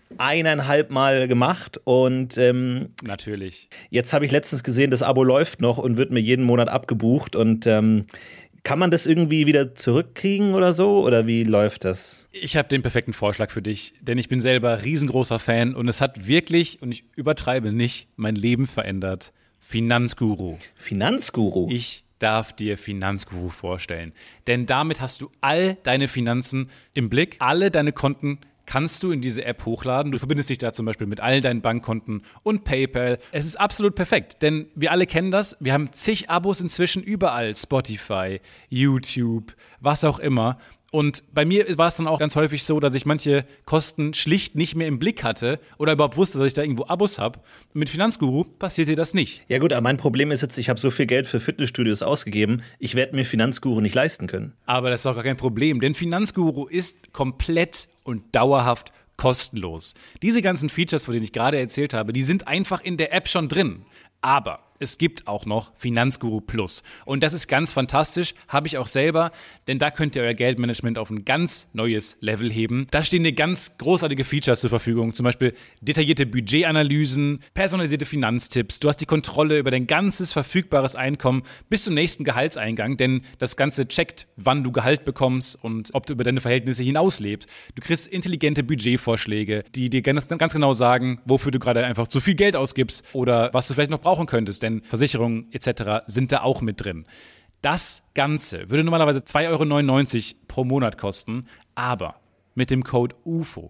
1,5 Mal gemacht und natürlich. Jetzt habe ich letztens gesehen, das Abo läuft noch und wird mir jeden Monat abgebucht und kann man das irgendwie wieder zurückkriegen oder so? Oder wie läuft das? Ich habe den perfekten Vorschlag für dich, denn ich bin selber riesengroßer Fan und es hat wirklich, und ich übertreibe nicht, mein Leben verändert. Finanzguru. Finanzguru? Ich darf dir Finanzguru vorstellen. Denn damit hast du all deine Finanzen im Blick, alle deine Konten kannst du in diese App hochladen. Du verbindest dich da zum Beispiel mit all deinen Bankkonten und PayPal. Es ist absolut perfekt, denn wir alle kennen das. Wir haben zig Abos inzwischen überall. Spotify, YouTube, was auch immer. Und bei mir war es dann auch ganz häufig so, dass ich manche Kosten schlicht nicht mehr im Blick hatte oder überhaupt wusste, dass ich da irgendwo Abos habe. Mit Finanzguru passiert dir das nicht. Ja gut, aber mein Problem ist jetzt, ich habe so viel Geld für Fitnessstudios ausgegeben, ich werde mir Finanzguru nicht leisten können. Aber das ist auch gar kein Problem, denn Finanzguru ist komplett und dauerhaft kostenlos. Diese ganzen Features, von denen ich gerade erzählt habe, die sind einfach in der App schon drin. Aber es gibt auch noch Finanzguru Plus. Und das ist ganz fantastisch, habe ich auch selber, denn da könnt ihr euer Geldmanagement auf ein ganz neues Level heben. Da stehen dir ganz großartige Features zur Verfügung, zum Beispiel detaillierte Budgetanalysen, personalisierte Finanztipps. Du hast die Kontrolle über dein ganzes verfügbares Einkommen bis zum nächsten Gehaltseingang, denn das Ganze checkt, wann du Gehalt bekommst und ob du über deine Verhältnisse hinauslebst. Du kriegst intelligente Budgetvorschläge, die dir ganz genau sagen, wofür du gerade einfach zu viel Geld ausgibst oder was du vielleicht noch brauchen könntest, denn Versicherungen etc. sind da auch mit drin. Das Ganze würde normalerweise 2,99 € pro Monat kosten, aber mit dem Code UFO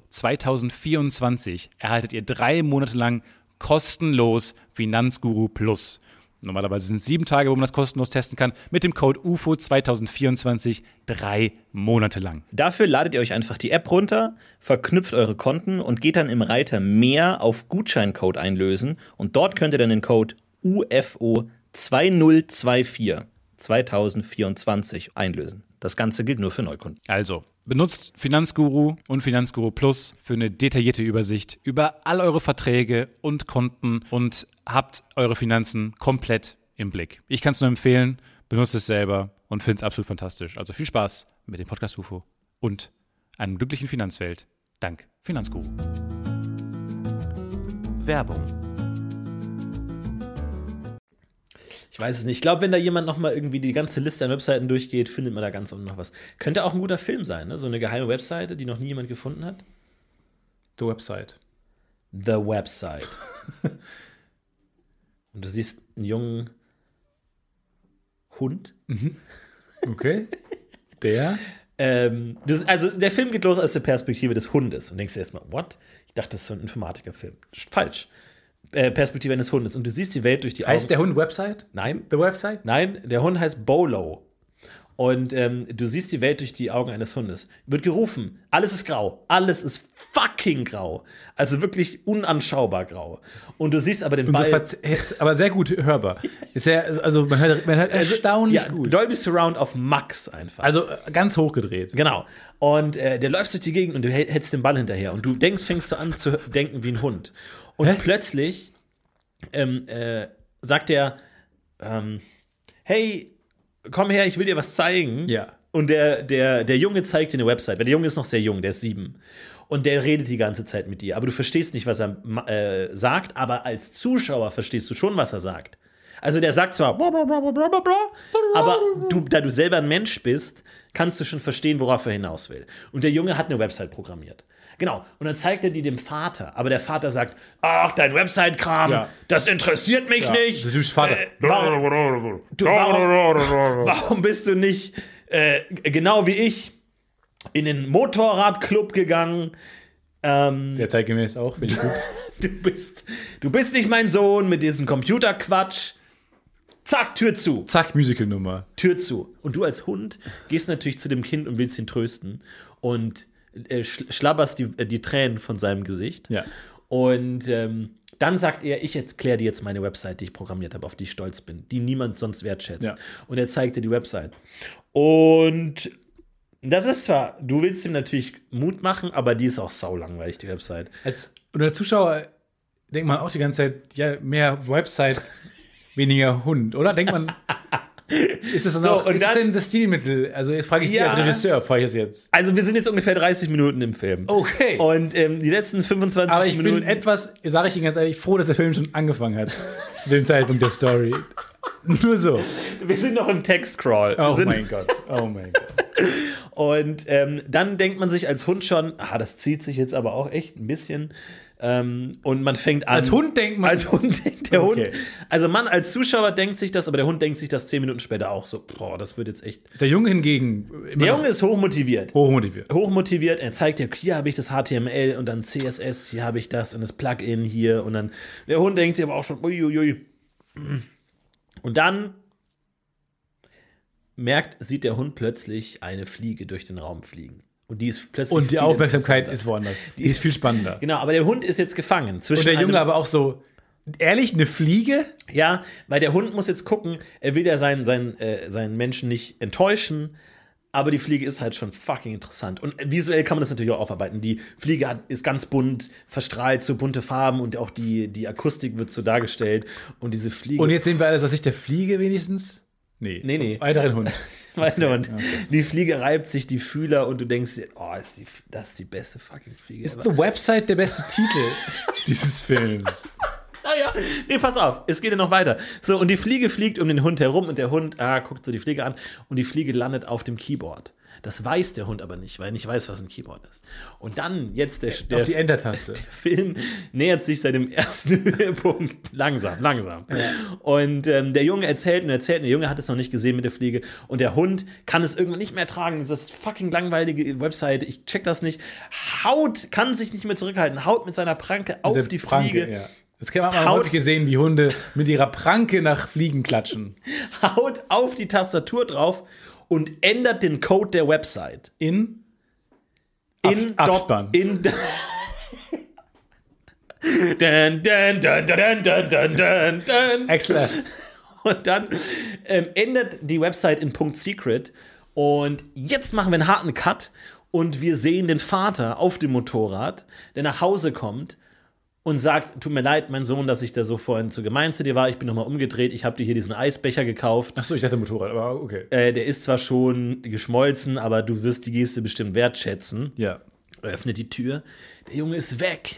2024 erhaltet ihr 3 Monate lang kostenlos Finanzguru Plus. Normalerweise sind es 7 Tage, wo man das kostenlos testen kann. Mit dem Code UFO 2024 3 Monate lang. Dafür ladet ihr euch einfach die App runter, verknüpft eure Konten und geht dann im Reiter Mehr auf Gutscheincode einlösen. Und dort könnt ihr dann den Code UFO 2024 2024 einlösen. Das Ganze gilt nur für Neukunden. Also, benutzt Finanzguru und Finanzguru Plus für eine detaillierte Übersicht über all eure Verträge und Konten und habt eure Finanzen komplett im Blick. Ich kann es nur empfehlen, benutzt es selber und finde es absolut fantastisch. Also viel Spaß mit dem Podcast UFO und einer glücklichen Finanzwelt. Dank Finanzguru. Werbung. Ich weiß es nicht. Ich glaube, wenn da jemand noch mal irgendwie die ganze Liste an Webseiten durchgeht, findet man da ganz unten noch was. Könnte auch ein guter Film sein, ne? So eine geheime Webseite, die noch nie jemand gefunden hat. The Website. The Website. Und du siehst einen jungen Hund. Okay. Der? Also der Film geht los aus der Perspektive des Hundes. Und denkst du erstmal, what? Ich dachte, das ist so ein Informatikerfilm. Falsch. Perspektive eines Hundes. Und du siehst die Welt durch die Augen. Heißt der Hund Website? Nein. The Website? Nein, der Hund heißt Bolo. Und du siehst die Welt durch die Augen eines Hundes. Wird gerufen, alles ist grau. Alles ist fucking grau. Also wirklich unanschaubar grau. Und du siehst aber den Und so Ball. aber sehr gut hörbar. Ist ja, also man hört erstaunlich Ja, gut. Dolby Surround auf Max einfach. Also ganz hochgedreht. Genau. Und der läuft durch die Gegend und du hältst den Ball hinterher. Und du fängst du an zu denken wie ein Hund. Und plötzlich sagt er, hey, komm her, ich will dir was zeigen. Ja. Und der Junge zeigt dir eine Website, weil der Junge ist noch sehr jung, der ist 7. Und der redet die ganze Zeit mit dir. Aber du verstehst nicht, was er sagt, aber als Zuschauer verstehst du schon, was er sagt. Also der sagt zwar, aber da du selber ein Mensch bist, kannst du schon verstehen, worauf er hinaus will. Und der Junge hat eine Website programmiert. Genau. Und dann zeigt er die dem Vater. Aber der Vater sagt, ach, dein Website-Kram, das interessiert mich nicht. Du bist Vater. Warum bist du nicht genau wie ich in den Motorradclub gegangen? Sehr zeitgemäß auch, finde ich gut. Du bist nicht mein Sohn mit diesem Computerquatsch. Zack, Tür zu. Zack, Musical-Nummer. Tür zu. Und du als Hund gehst natürlich zu dem Kind und willst ihn trösten. Und schlabberst die Tränen von seinem Gesicht. Ja. Und dann sagt er, ich erkläre dir jetzt meine Website, die ich programmiert habe, auf die ich stolz bin, die niemand sonst wertschätzt. Ja. Und er zeigt dir die Website. Und das ist zwar, du willst ihm natürlich Mut machen, aber die ist auch saulangweilig, die Website. Und als Zuschauer denkt man auch die ganze Zeit, ja, mehr Website, weniger Hund, oder? Denkt man, ist das denn das Stilmittel? Also jetzt frage ich Sie als Regisseur, frage ich es jetzt. Also wir sind jetzt ungefähr 30 Minuten im Film. Okay. Und die letzten 25 Minuten. Aber ich bin etwas, sage ich Ihnen ganz ehrlich, froh, dass der Film schon angefangen hat. Zu dem Zeitpunkt der Story. Nur so. Wir sind noch im Text-Crawl. Oh mein Gott. Und dann denkt man sich als Hund schon, das zieht sich jetzt aber auch echt ein bisschen. Und man fängt an. Als Hund denkt man. Als Hund denkt der Hund. Also man als Zuschauer denkt sich das, aber der Hund denkt sich das 10 Minuten später auch so. Boah, das wird jetzt echt. Der Junge hingegen. Der Junge ist hochmotiviert. Hochmotiviert. Er zeigt dir, hier habe ich das HTML und dann CSS, hier habe ich das und das Plugin hier. Und dann. Der Hund denkt sich aber auch schon, uiuiui. Und dann sieht der Hund plötzlich eine Fliege durch den Raum fliegen. Und die ist plötzlich. Und die Aufmerksamkeit ist woanders. Die ist viel spannender. Genau, aber der Hund ist jetzt gefangen. Und der Junge aber auch so, ehrlich, eine Fliege? Ja, weil der Hund muss jetzt gucken, er will ja seinen Menschen nicht enttäuschen, aber die Fliege ist halt schon fucking interessant. Und visuell kann man das natürlich auch aufarbeiten. Die Fliege ist ganz bunt, verstrahlt, so bunte Farben und auch die Akustik wird so dargestellt. Und diese Fliege. Und jetzt sehen wir alles aus Sicht der Fliege wenigstens? Nee. Weiteren Hund. Okay. Die Fliege reibt sich die Fühler und du denkst dir, das ist die beste fucking Fliege. Ist The Website der beste Titel dieses Films? Naja, nee, pass auf, es geht ja noch weiter. So, und die Fliege fliegt um den Hund herum und der Hund guckt so die Fliege an und die Fliege landet auf dem Keyboard. Das weiß der Hund aber nicht, weil er nicht weiß, was ein Keyboard ist. Und dann jetzt auf die Enter-Taste. Der Film nähert sich seinem ersten Höhepunkt langsam. Ja. Und der Junge erzählt, der Junge hat es noch nicht gesehen mit der Fliege. Und der Hund kann es irgendwann nicht mehr tragen. Das ist fucking langweilige Webseite. Ich check das nicht. Kann sich nicht mehr zurückhalten. Haut mit seiner Pranke auf die Fliege. Ja. Das haben wir häufig gesehen, wie Hunde mit ihrer Pranke nach Fliegen klatschen. Haut auf die Tastatur drauf und ändert den Code der Website. Abspann. Excellent. Und dann endet die Website in .secret. Und jetzt machen wir einen harten Cut. Und wir sehen den Vater auf dem Motorrad, der nach Hause kommt und sagt, tut mir leid, mein Sohn, dass ich da so vorhin zu gemein zu dir war. Ich bin nochmal umgedreht. Ich habe dir hier diesen Eisbecher gekauft. Achso, ich dachte Motorrad, aber okay. Der ist zwar schon geschmolzen, aber du wirst die Geste bestimmt wertschätzen. Ja. Öffnet die Tür. Der Junge ist weg.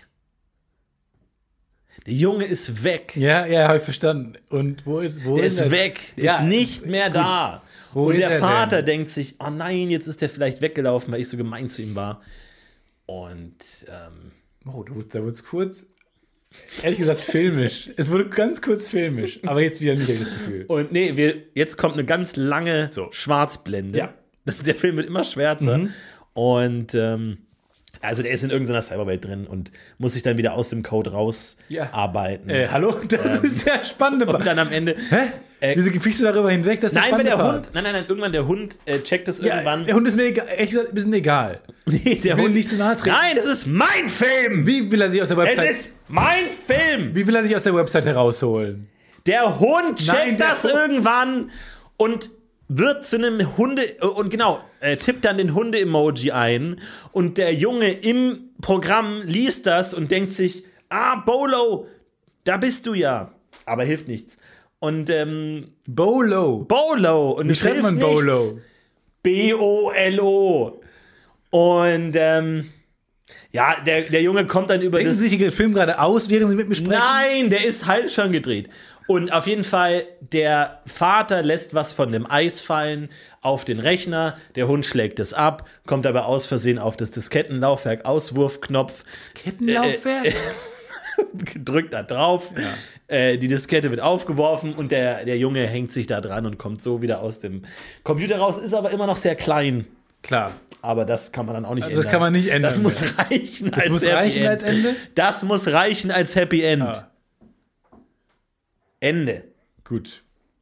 Der Junge ist weg. Ja, habe ich verstanden. Und wo ist Der ist weg. Der ist nicht mehr gut. da. Wo Und ist der er Vater denn? denkt sich, oh nein, jetzt ist der vielleicht weggelaufen, weil ich so gemein zu ihm war. Und Oh, da wurde es kurz, ehrlich gesagt, filmisch. Es wurde ganz kurz filmisch, aber jetzt wieder nicht, habe ich das Gefühl. Und jetzt kommt eine ganz lange Schwarzblende. Ja. Der Film wird immer schwärzer. Und also der ist in irgendeiner Cyberwelt drin und muss sich dann wieder aus dem Code rausarbeiten. Hallo? Das ist der spannende Und dann am Ende. Wieso fliegst du darüber hinweg? Das ist Nein, weil der Part. Hund. Nein, irgendwann der Hund checkt es Ja, irgendwann. der Hund ist mir ehrlich gesagt, ein bisschen egal. Nee, der Ich will Hund nicht zu nahe treten. Nein, es ist mein Film! Wie will er sich aus der Website, Es ist mein Film! wie will er sich aus der Website herausholen? Der Hund checkt Nein, der das Hund- irgendwann und wird zu einem Hunde und genau, tippt dann den Hunde-Emoji ein und der Junge im Programm liest das und denkt sich, Bolo, da bist du ja. Aber hilft nichts. Und Bolo. Bolo. Und Wie es schreibt hilft man Bolo? nichts. B-O-L-O. Und ja, der Junge kommt dann über Denken das... Sie sich den Film gerade aus, während Sie mit mir sprechen? Nein, der ist halt schon gedreht. Und auf jeden Fall, der Vater lässt was von dem Eis fallen auf den Rechner, der Hund schlägt es ab, kommt aber aus Versehen auf das Diskettenlaufwerk, Auswurfknopf, Das Kettenlaufwerk? drückt da drauf, die Diskette wird aufgeworfen und der Junge hängt sich da dran und kommt so wieder aus dem Computer raus, ist aber immer noch sehr klein. Klar. Aber das kann man dann auch nicht Das kann man nicht ändern. Das muss reichen Das muss reichen als Ende? Das muss reichen als Happy End. Ah, Ende. gut.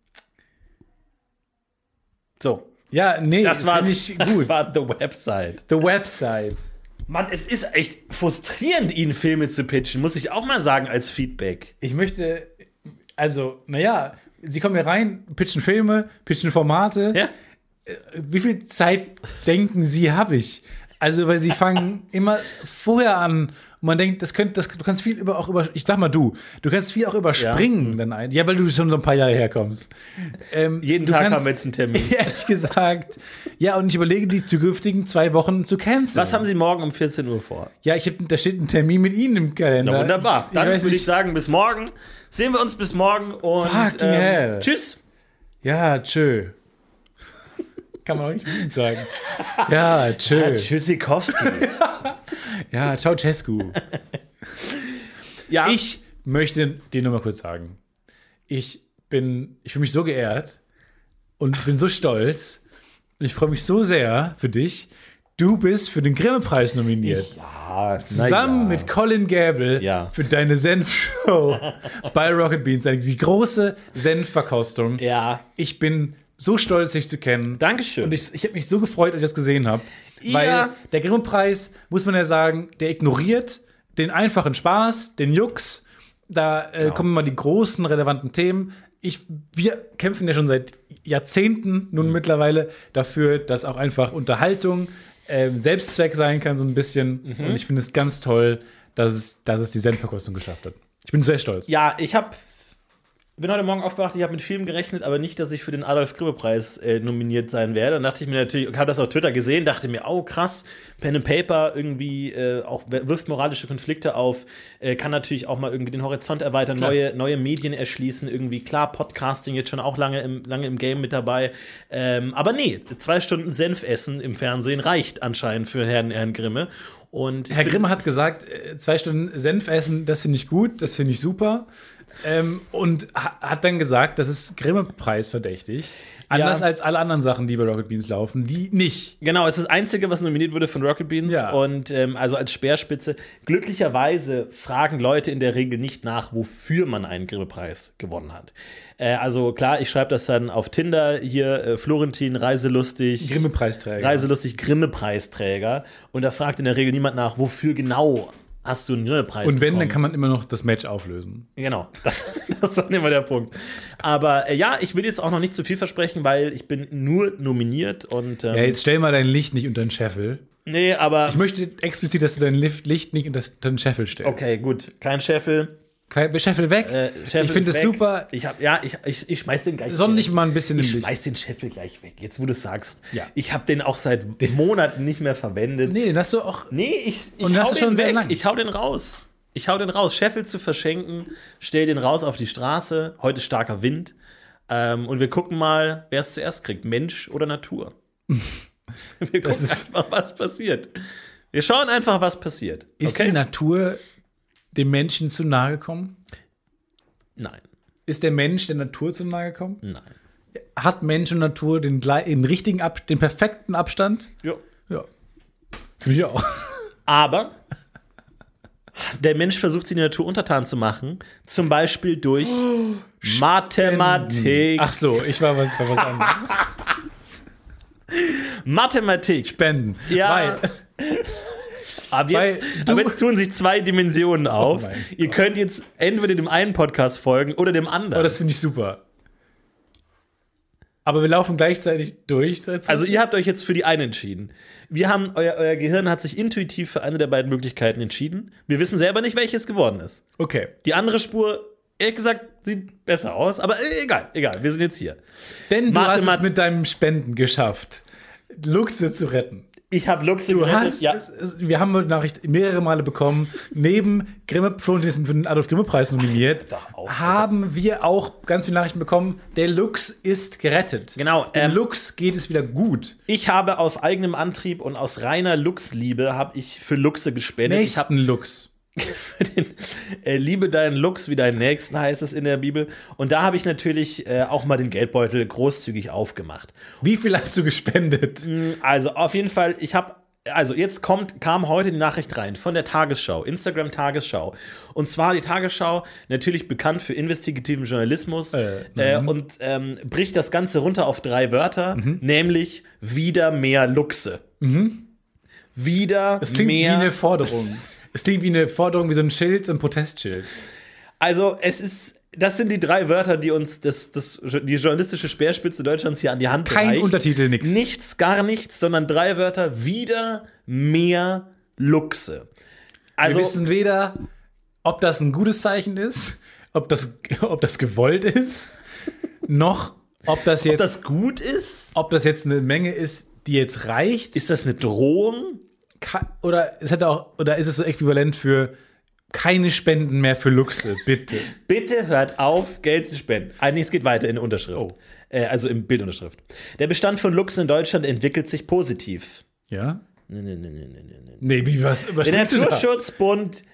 So. Ja, nee, Das war, finde ich gut. das war The Website. The Website. Mann, es ist echt frustrierend, Ihnen Filme zu pitchen, muss ich auch mal sagen als Feedback. Ich möchte, also, naja, Sie kommen hier rein, pitchen Filme, pitchen Formate. Ja? Wie viel Zeit denken Sie, habe ich? Also, weil Sie fangen immer vorher an und man denkt, du kannst viel ich sag mal du kannst viel auch überspringen dann ein. Ja, weil du schon so ein paar Jahre herkommst. Jeden du Tag kannst- haben wir jetzt einen Termin. Ehrlich gesagt. Ja, und ich überlege, die zukünftigen 2 Wochen zu canceln. Was haben Sie morgen um 14 Uhr vor? Ja, da steht ein Termin mit Ihnen im Kalender. Na wunderbar. Dann weiß würde ich nicht- sagen, bis morgen. Sehen wir uns bis morgen und Fucking hell. tschüss. Ja, tschö. Kann man auch nicht gut sagen. Ja, tschö. Tschüssikowski. Ja, ciao, Cescu. Ja, Ich möchte dir nur mal kurz sagen, ich fühle mich so geehrt und bin so stolz und ich freue mich so sehr für dich. Du bist für den Grimme-Preis nominiert. Zusammen mit Colin Gable Ja. für deine Senfshow bei Rocket Beans, die große Senfverkostung. Ja. Ich bin so stolz, dich zu kennen. Dankeschön. Und ich habe mich so gefreut, als ich das gesehen habe. Ja. Weil der Grimme-Preis, muss man ja sagen, der ignoriert den einfachen Spaß, den Jux. Da kommen immer die großen, relevanten Themen. Wir kämpfen ja schon seit Jahrzehnten nun mittlerweile dafür, dass auch einfach Unterhaltung Selbstzweck sein kann, so ein bisschen. Und ich finde es ganz toll, dass es die Senfverkostung geschafft hat. Ich bin sehr stolz. Ja, bin heute Morgen aufgewacht, ich habe mit Filmen gerechnet, aber nicht, dass ich für den Adolf-Grimme-Preis nominiert sein werde. Dann dachte ich mir natürlich, habe das auf Twitter gesehen, dachte mir, oh krass, Pen and Paper irgendwie auch wirft moralische Konflikte auf, kann natürlich auch mal irgendwie den Horizont erweitern, neue Medien erschließen, irgendwie, klar, Podcasting jetzt schon auch lange im Game mit dabei. Aber nee, 2 Stunden Senfessen im Fernsehen reicht anscheinend für Herrn Grimme. Und Herr Grimme hat gesagt, 2 Stunden Senf essen, das finde ich gut, das finde ich super. Und hat dann gesagt, das ist Grimme-Preis verdächtig. Anders als alle anderen Sachen, die bei Rocket Beans laufen, die nicht. Genau, es ist das Einzige, was nominiert wurde von Rocket Beans. Ja. Und also als Speerspitze. Glücklicherweise fragen Leute in der Regel nicht nach, wofür man einen Grimme-Preis gewonnen hat. Also klar, ich schreibe das dann auf Tinder. Hier Florentin, reiselustig. Grimme-Preisträger. Reiselustig, Grimme-Preisträger. Und da fragt in der Regel niemand nach, wofür genau hast du einen Grimme-Preis Und wenn, bekommen. dann kann man immer noch das Match auflösen. Genau, das ist dann immer der Punkt. Aber ja, ich will jetzt auch noch nicht zu viel versprechen, weil ich bin nur nominiert und Ja, jetzt stell mal dein Licht nicht unter den Scheffel. nee, aber Ich möchte explizit, dass du dein Licht nicht unter den Scheffel stellst. okay, gut, kein Scheffel. Scheffel weg. Scheffel ich finde ist es weg. super. Ich schmeiß den gleich. Sonn nicht mal ein bisschen im Ich Licht. schmeiß den Scheffel gleich weg, jetzt wo du es sagst. Ja. Ich habe den auch seit Monaten nicht mehr verwendet. Nee, den hast du auch. Nee, ich Und das hau ist den schon sehr weg. lang. Ich hau den raus. Scheffel zu verschenken, stell den raus auf die Straße. Heute starker Wind. Und wir gucken mal, wer es zuerst kriegt. Mensch oder Natur. Wir gucken einfach, was passiert. Wir schauen einfach, was passiert. Ist die Natur dem Menschen zu nahe gekommen? Nein. Ist der Mensch der Natur zu nahe gekommen? Nein. Hat Mensch und Natur den perfekten Abstand? Jo. Ja. Finde ich auch. Aber der Mensch versucht, sich die Natur untertan zu machen. Zum Beispiel durch Mathematik. Ach so, ich war bei was anderes. Mathematik. Spenden. Ja. Weil, Aber jetzt tun sich zwei Dimensionen auf. mein Ihr könnt jetzt entweder dem einen Podcast folgen oder dem anderen. aber das finde ich super. Aber wir laufen gleichzeitig durch. Also ihr habt euch jetzt für die eine entschieden. Euer Gehirn hat sich intuitiv für eine der beiden Möglichkeiten entschieden. Wir wissen selber nicht, welches geworden ist. Okay. Die andere Spur, ehrlich gesagt, sieht besser aus. Aber egal, wir sind jetzt hier. Denn du hast es mit deinem Spenden geschafft, Luchse zu retten. Ich habe Luchse Du gerettet. hast, wir haben eine Nachricht mehrere Male bekommen. Neben Florentin ist für den Adolf-Grimme-Preis nominiert, haben wir auch ganz viele Nachrichten bekommen. Der Luchs ist gerettet. Genau, Dem Luchs geht es wieder gut. Ich habe aus eigenem Antrieb und aus reiner Luchsliebe habe ich für Luchse gespendet. Ich habe Nächsten Luchs. für den Liebe deinen Luchs wie deinen Nächsten, heißt es in der Bibel. Und da habe ich natürlich auch mal den Geldbeutel großzügig aufgemacht. Wie viel hast du gespendet? Also auf jeden Fall, jetzt kam heute die Nachricht rein von der Tagesschau, Instagram Tagesschau. Und zwar die Tagesschau, natürlich bekannt für investigativen Journalismus, und bricht das Ganze runter auf 3 Wörter, nämlich wieder mehr Luchse. Wieder Es klingt mehr. wie eine Forderung. Es klingt wie eine Forderung, wie so ein Schild, so ein Protestschild. Also das sind die 3 Wörter, die uns die journalistische Speerspitze Deutschlands hier an die Hand Kein reicht. Untertitel, nix. Nichts, gar nichts, sondern 3 Wörter, wieder mehr Luchse. Also, Wir wissen weder, ob das ein gutes Zeichen ist, ob das gewollt ist, noch ob das gut ist? ob das jetzt eine Menge ist, die jetzt reicht. Ist das eine Drohung? Oder ist es so äquivalent für keine Spenden mehr für Luchse, bitte. Bitte hört auf, Geld zu spenden. Eigentlich, es geht weiter in der Unterschrift. Also im Bildunterschrift. Der Bestand von Luchsen in Deutschland entwickelt sich positiv. Ja? Nee. Nee, wie was Der überspringst du da? Naturschutzbund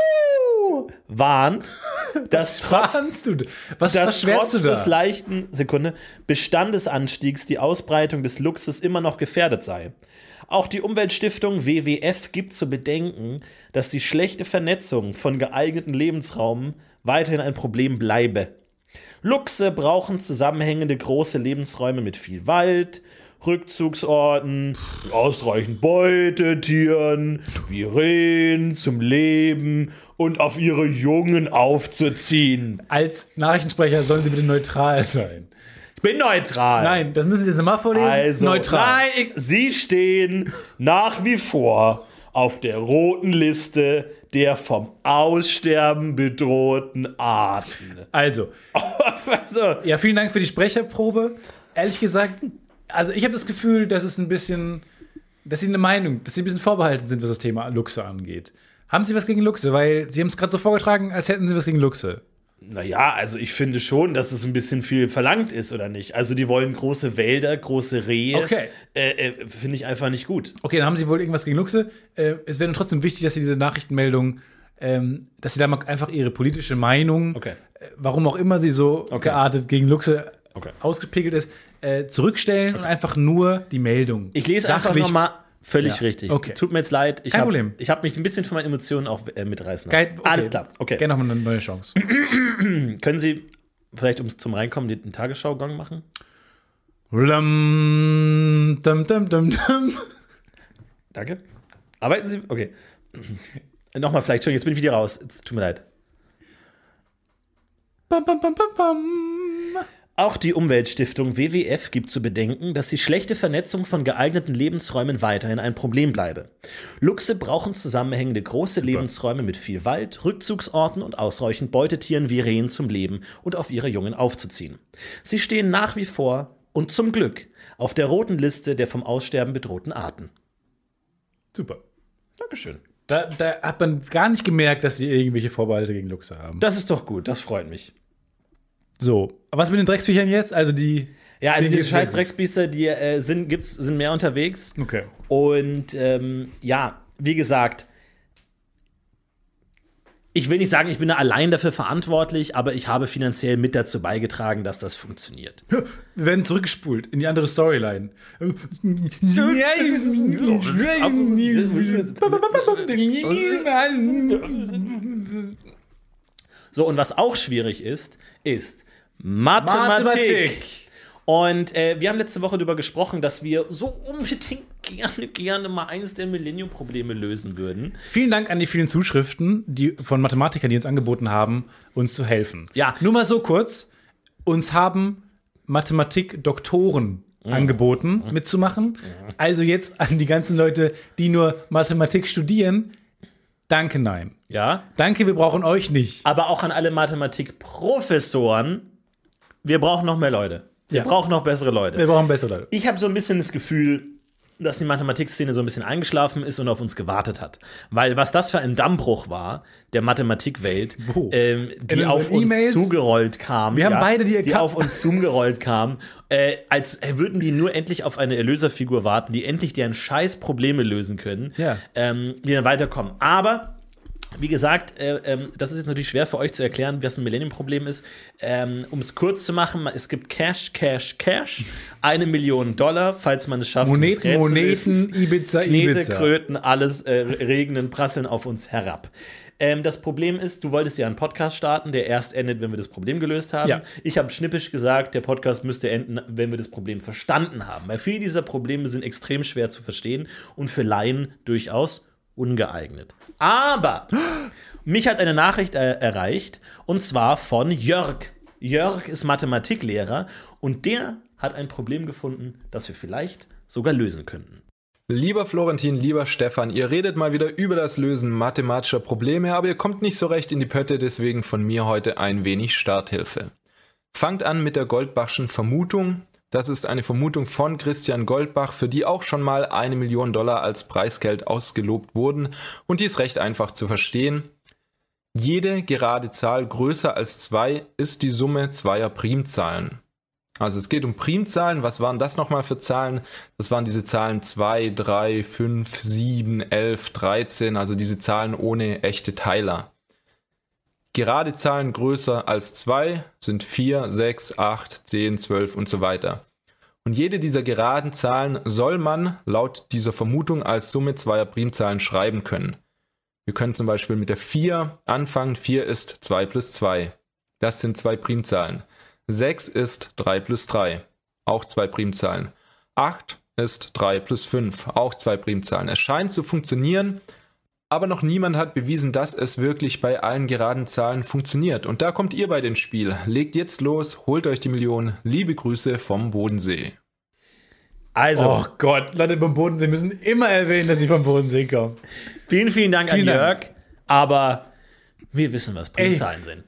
NABU warnt, dass trotz Was schwärzt trotz du da? des leichten Bestandesanstiegs die Ausbreitung des Luchses immer noch gefährdet sei. Auch die Umweltstiftung WWF gibt zu bedenken, dass die schlechte Vernetzung von geeigneten Lebensraum weiterhin ein Problem bleibe. Luchse brauchen zusammenhängende große Lebensräume mit viel Wald, Rückzugsorten, ausreichend Beutetieren, wie Rehen zum Leben und auf ihre Jungen aufzuziehen. Als Nachrichtensprecher sollen sie bitte neutral sein. Ich bin neutral. Nein, das müssen Sie jetzt nochmal vorlesen. Also, neutral. Nein, sie stehen nach wie vor auf der roten Liste der vom Aussterben bedrohten Arten. Also, ja, vielen Dank für die Sprecherprobe. Ehrlich gesagt, also ich habe das Gefühl, dass es ein bisschen, dass Sie ein bisschen vorbehalten sind, was das Thema Luchse angeht. Haben Sie was gegen Luchse? Weil Sie haben es gerade so vorgetragen, als hätten Sie was gegen Luchse. Naja, also ich finde schon, dass es ein bisschen viel verlangt ist, oder nicht? Also die wollen große Wälder, große Rehe. Okay. Finde ich einfach nicht gut. Okay, dann haben Sie wohl irgendwas gegen Luchse. Es wäre trotzdem wichtig, dass Sie diese Nachrichtenmeldung, dass Sie da mal einfach Ihre politische Meinung, warum auch immer sie so geartet gegen Luchse ausgepegelt ist, zurückstellen und einfach nur die Meldung. Ich lese einfach nochmal. Völlig richtig. Okay. Tut mir jetzt leid. Kein Problem. Ich habe mich ein bisschen von meinen Emotionen auch mitreißen lassen. Geil, okay. Alles klar. Okay. Gerne nochmal eine neue Chance. Können Sie vielleicht, zum Reinkommen, den Tagesschau-Gong machen? Dum, dum, dum, dum. Danke. Arbeiten Sie? Okay. Nochmal vielleicht, Entschuldigung, jetzt bin ich wieder raus. Es tut mir leid. Bam, bam, bam, bam, bam. Auch die Umweltstiftung WWF gibt zu bedenken, dass die schlechte Vernetzung von geeigneten Lebensräumen weiterhin ein Problem bleibe. Luchse brauchen zusammenhängende große Lebensräume mit viel Wald, Rückzugsorten und ausreichend Beutetieren wie Rehen zum Leben und auf ihre Jungen aufzuziehen. Sie stehen nach wie vor und zum Glück auf der roten Liste der vom Aussterben bedrohten Arten. Super. Dankeschön. Da hat man gar nicht gemerkt, dass sie irgendwelche Vorbehalte gegen Luchse haben. Das ist doch gut, das freut mich. So, was mit den Drecksviechern jetzt? Also die. Ja, also die diese scheiß Drecksbiester, die sind mehr unterwegs. Okay. Und ja, wie gesagt, ich will nicht sagen, ich bin da allein dafür verantwortlich, aber ich habe finanziell mit dazu beigetragen, dass das funktioniert. Wir werden zurückgespult in die andere Storyline. So, und was auch schwierig ist Mathematik. Und wir haben letzte Woche darüber gesprochen, dass wir so unbedingt gerne mal eines der Millennium-Probleme lösen würden. Vielen Dank an die vielen Zuschriften von Mathematikern, die uns angeboten haben, uns zu helfen. Ja. Nur mal so kurz. Uns haben Mathematik-Doktoren angeboten, mitzumachen. Also jetzt an die ganzen Leute, die nur Mathematik studieren. Danke, nein. Ja. Danke, wir brauchen euch nicht. Aber auch an alle Mathematik-Professoren. Wir brauchen noch mehr Leute. Wir brauchen noch bessere Leute. Wir brauchen bessere Leute. Ich habe so ein bisschen das Gefühl, dass die Mathematikszene so ein bisschen eingeschlafen ist und auf uns gewartet hat. Weil was das für ein Dammbruch war, der Mathematikwelt, die auf uns zugerollt kam. Wir haben beide die auf uns zugerollt kam, als würden die nur endlich auf eine Erlöserfigur warten, die endlich deren scheiß Probleme lösen können, die dann weiterkommen. Aber wie gesagt, das ist jetzt natürlich schwer für euch zu erklären, was ein Millennium-Problem ist. Um es kurz zu machen, es gibt Cash. $1 Million, falls man es schafft. Moneten, Ibiza. Kröten, alles regnen, prasseln auf uns herab. Das Problem ist, du wolltest ja einen Podcast starten, der erst endet, wenn wir das Problem gelöst haben. Ja. Ich habe schnippisch gesagt, der Podcast müsste enden, wenn wir das Problem verstanden haben. Weil viele dieser Probleme sind extrem schwer zu verstehen und für Laien durchaus ungeeignet. Aber mich hat eine Nachricht erreicht, und zwar von Jörg. Jörg ist Mathematiklehrer und der hat ein Problem gefunden, das wir vielleicht sogar lösen könnten. Lieber Florentin, lieber Stefan, ihr redet mal wieder über das Lösen mathematischer Probleme, aber ihr kommt nicht so recht in die Pötte, deswegen von mir heute ein wenig Starthilfe. Fangt an mit der Goldbachschen Vermutung. Das ist eine Vermutung von Christian Goldbach, für die auch schon mal $1 Million als Preisgeld ausgelobt wurden, und die ist recht einfach zu verstehen. Jede gerade Zahl größer als 2 ist die Summe zweier Primzahlen. Also es geht um Primzahlen. Was waren das nochmal für Zahlen? Das waren diese Zahlen 2, 3, 5, 7, 11, 13, also diese Zahlen ohne echte Teiler. Gerade Zahlen größer als 2 sind 4, 6, 8, 10, 12 und so weiter. Und jede dieser geraden Zahlen soll man laut dieser Vermutung als Summe zweier Primzahlen schreiben können. Wir können zum Beispiel mit der 4 anfangen. 4 ist 2 plus 2. Das sind 2 Primzahlen. 6 ist 3 plus 3. Auch 2 Primzahlen. 8 ist 3 plus 5. Auch 2 Primzahlen. Es scheint zu funktionieren, aber noch niemand hat bewiesen, dass es wirklich bei allen geraden Zahlen funktioniert. Und da kommt ihr beide ins Spiel. Legt jetzt los, holt euch die Million. Liebe Grüße vom Bodensee. Also, Oh Gott, Leute vom Bodensee müssen immer erwähnen, dass sie vom Bodensee kommen. vielen Dank an Vielen Jörg, Dank. aber wir wissen, was Primzahlen sind.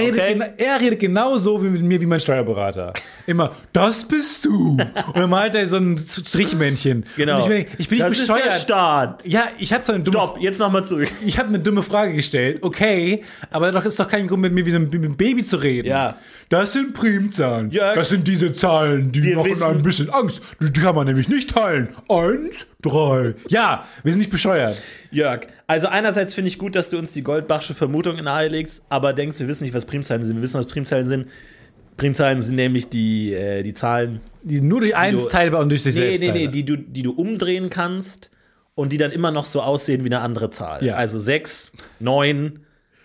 Er redet genauso wie mit mir wie mein Steuerberater. Immer, das bist du. Und dann malt er so ein Strichmännchen. Genau. Und ich bin nicht das bescheuert. ist der Staat. Ja, ich habe so eine dumme Stopp, jetzt nochmal zurück. Ich habe eine dumme Frage gestellt, okay, aber doch ist doch kein Grund, mit mir wie so ein Baby zu reden. Ja. Das sind Primzahlen. Jörg, das sind diese Zahlen, die wir machen wissen- ein bisschen Angst. Die kann man nämlich nicht teilen. 1, 3. Ja, wir sind nicht bescheuert. Jörg, also einerseits finde ich gut, dass du uns die Goldbachsche Vermutung nahelegst, aber denkst, wir wissen nicht, was Primzahlen sind. Wir wissen, was Primzahlen sind. Primzahlen sind nämlich die Zahlen, Die sind nur durch 1 teilbar und durch sich selbst teilbar. die du umdrehen kannst und die dann immer noch so aussehen wie eine andere Zahl. Ja. Also 6, 9,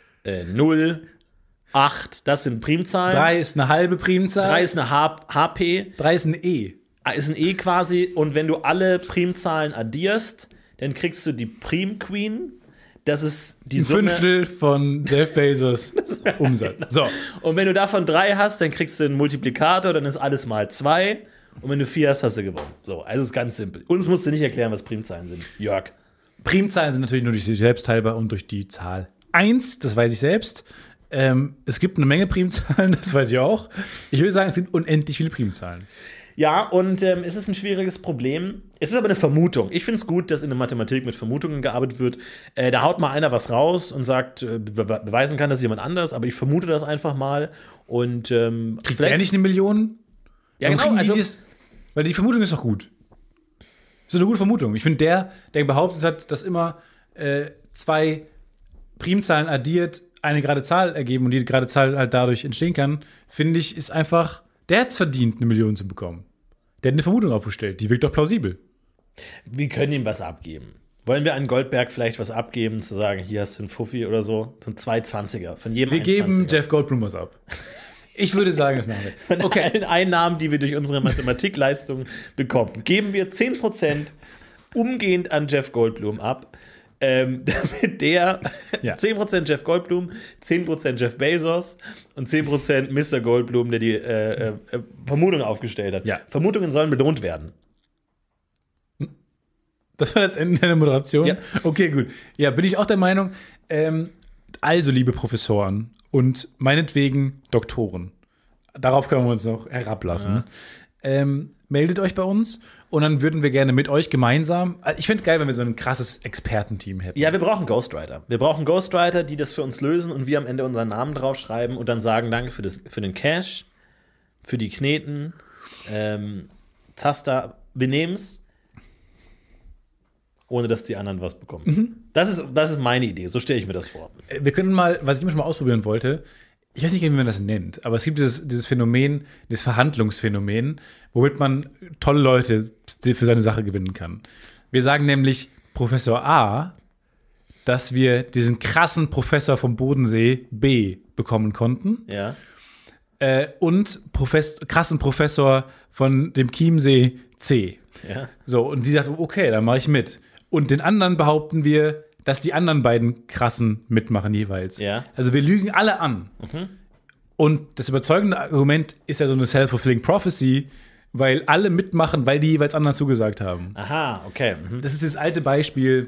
0, 8, das sind Primzahlen. 3 ist eine halbe Primzahl. 3 ist eine HP, 3 ist ein E. ist ein E quasi. Und wenn du alle Primzahlen addierst, dann kriegst du die Prim-Queen. das ist die Ein Summe. Fünftel von Jeff Bezos Umsatz. So. Und wenn du davon 3 hast, dann kriegst du einen Multiplikator, dann ist alles mal 2. Und wenn du 4 hast, hast du gewonnen. So, also es ist ganz simpel. Uns musst du nicht erklären, was Primzahlen sind, Jörg. Primzahlen sind natürlich nur durch sich selbst teilbar und durch die Zahl 1, das weiß ich selbst. Es gibt eine Menge Primzahlen, das weiß ich auch. Ich würde sagen, es gibt unendlich viele Primzahlen. Ja, und es ist ein schwieriges Problem. Es ist aber eine Vermutung. Ich finde es gut, dass in der Mathematik mit Vermutungen gearbeitet wird. Da haut mal einer was raus und sagt, beweisen kann das jemand anders, aber ich vermute das einfach mal. Und Kriegt der nicht 1 Million? Ja, Warum genau. kriegen die Also, das? Weil die Vermutung ist doch gut. Das ist eine gute Vermutung. Ich finde, der behauptet hat, dass immer 2 Primzahlen addiert eine gerade Zahl ergeben und die gerade Zahl halt dadurch entstehen kann, finde ich, ist einfach, der hat es verdient, 1 Million zu bekommen. Der hat eine Vermutung aufgestellt. Die wirkt doch plausibel. wir können ihm was abgeben. Wollen wir an Goldberg vielleicht was abgeben, zu sagen, hier hast du einen Fuffi oder so? So ein 220er von jedem Wir geben 1,20er. Jeff Goldblum was ab. Ich würde sagen, das machen wir. Von allen Einnahmen, die wir durch unsere Mathematikleistung bekommen, geben wir 10% umgehend an Jeff Goldblum ab, damit der Ja. 10% Jeff Goldblum, 10% Jeff Bezos und 10% Mr. Goldblum, der die Vermutung aufgestellt hat. Ja. Vermutungen sollen belohnt werden. Das war das Ende der Moderation? Ja. Okay, gut. Ja, bin ich auch der Meinung. Also, liebe Professoren und meinetwegen Doktoren, darauf können wir uns noch herablassen. Meldet euch bei uns und dann würden wir gerne mit euch gemeinsam. Ich fände geil, wenn wir so ein krasses Expertenteam hätten. Ja, wir brauchen Ghostwriter. Wir brauchen Ghostwriter, die das für uns lösen und wir am Ende unseren Namen draufschreiben und dann sagen, danke für den Cash, für die Kneten, Taster, wir nehmen's, ohne dass die anderen was bekommen. Das ist meine Idee, so stelle ich mir das vor. Wir können mal, was ich immer schon mal ausprobieren wollte, ich weiß nicht, wie man das nennt, aber es gibt dieses Phänomen, dieses Verhandlungsphänomen, womit man tolle Leute für seine Sache gewinnen kann. Wir sagen nämlich Professor A, dass wir diesen krassen Professor vom Bodensee B bekommen konnten Ja. und krassen Professor von dem Chiemsee C. Ja. So, und sie sagt, okay, dann mache ich mit. Und den anderen behaupten wir, dass die anderen beiden krassen mitmachen jeweils. Ja. Also wir lügen alle an. Und das überzeugende Argument ist ja so eine self-fulfilling prophecy, weil alle mitmachen, weil die jeweils anderen zugesagt haben. Aha, okay. Das ist das alte Beispiel,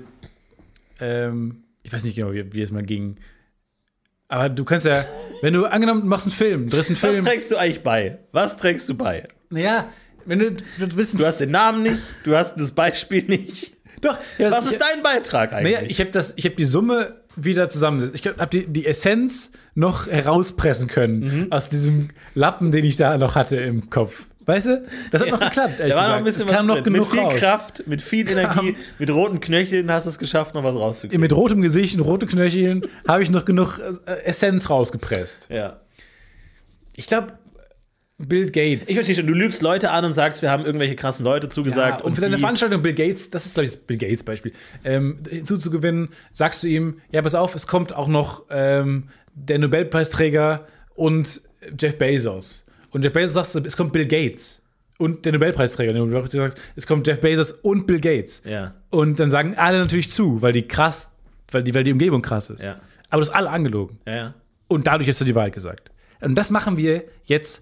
ich weiß nicht genau, wie es mal ging. Aber du kannst ja, wenn du angenommen, du machst einen Film, drehst einen Was Film. trägst du eigentlich bei? Was trägst du bei? Naja, wenn du willst. Du hast den Namen nicht, du hast das Beispiel nicht. Doch, ja, Was ist dein Beitrag eigentlich? Naja, ich habe die Summe wieder zusammengesetzt. Ich habe die Essenz noch herauspressen können aus diesem Lappen, den ich da noch hatte im Kopf. Weißt du? Das hat noch geklappt, ehrlich Da war noch ein gesagt. bisschen Es kam was noch drin. genug Mit viel raus. Kraft, mit viel Energie, mit roten Knöcheln hast du es geschafft, noch was rauszukriegen. Mit rotem Gesicht und roten Knöcheln habe ich noch genug Essenz rausgepresst. Ja. Ich glaube, Bill Gates. Ich verstehe schon, du lügst Leute an und sagst, wir haben irgendwelche krassen Leute zugesagt. Ja, und für deine die- Veranstaltung Bill Gates, das ist, glaube ich, das Bill Gates-Beispiel, hinzuzugewinnen, sagst du ihm, ja, pass auf, es kommt auch noch der Nobelpreisträger und Jeff Bezos. Und Jeff Bezos sagst du, es kommt Bill Gates und der Nobelpreisträger. Und der Nobelpreisträger sagt, es kommt Jeff Bezos und Bill Gates. Ja. Und dann sagen alle natürlich zu, weil die Umgebung krass ist. Ja. Aber du hast alle angelogen. Ja. Und dadurch hast du die Wahrheit gesagt. Und das machen wir jetzt,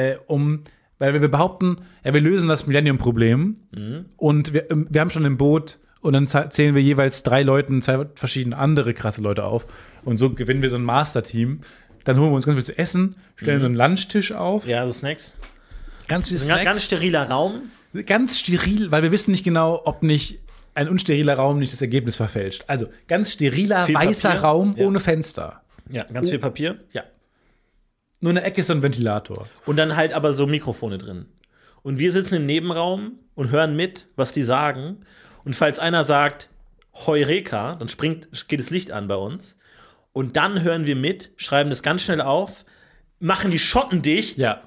weil wir behaupten, ja, wir lösen das Millennium-Problem und wir haben schon ein Boot und dann zählen wir jeweils 3 Leuten, 2 verschiedene andere krasse Leute auf und so gewinnen wir so ein Master-Team. Dann holen wir uns ganz viel zu essen, stellen so einen Lunchtisch auf, Ja, so Snacks. ganz viel Ein Snacks, ganz steriler Raum. ganz steril, weil wir wissen nicht genau, ob nicht ein unsteriler Raum nicht das Ergebnis verfälscht. Also ganz steriler, Viel weißer Papier. Raum Ja. ohne Fenster. Ja, ganz viel Papier. Ja. Nur eine Ecke ist so ein Ventilator. Und dann halt aber so Mikrofone drin. Und wir sitzen im Nebenraum und hören mit, was die sagen. Und falls einer sagt, Heureka, dann geht das Licht an bei uns. Und dann hören wir mit, schreiben das ganz schnell auf, machen die Schotten dicht. Ja.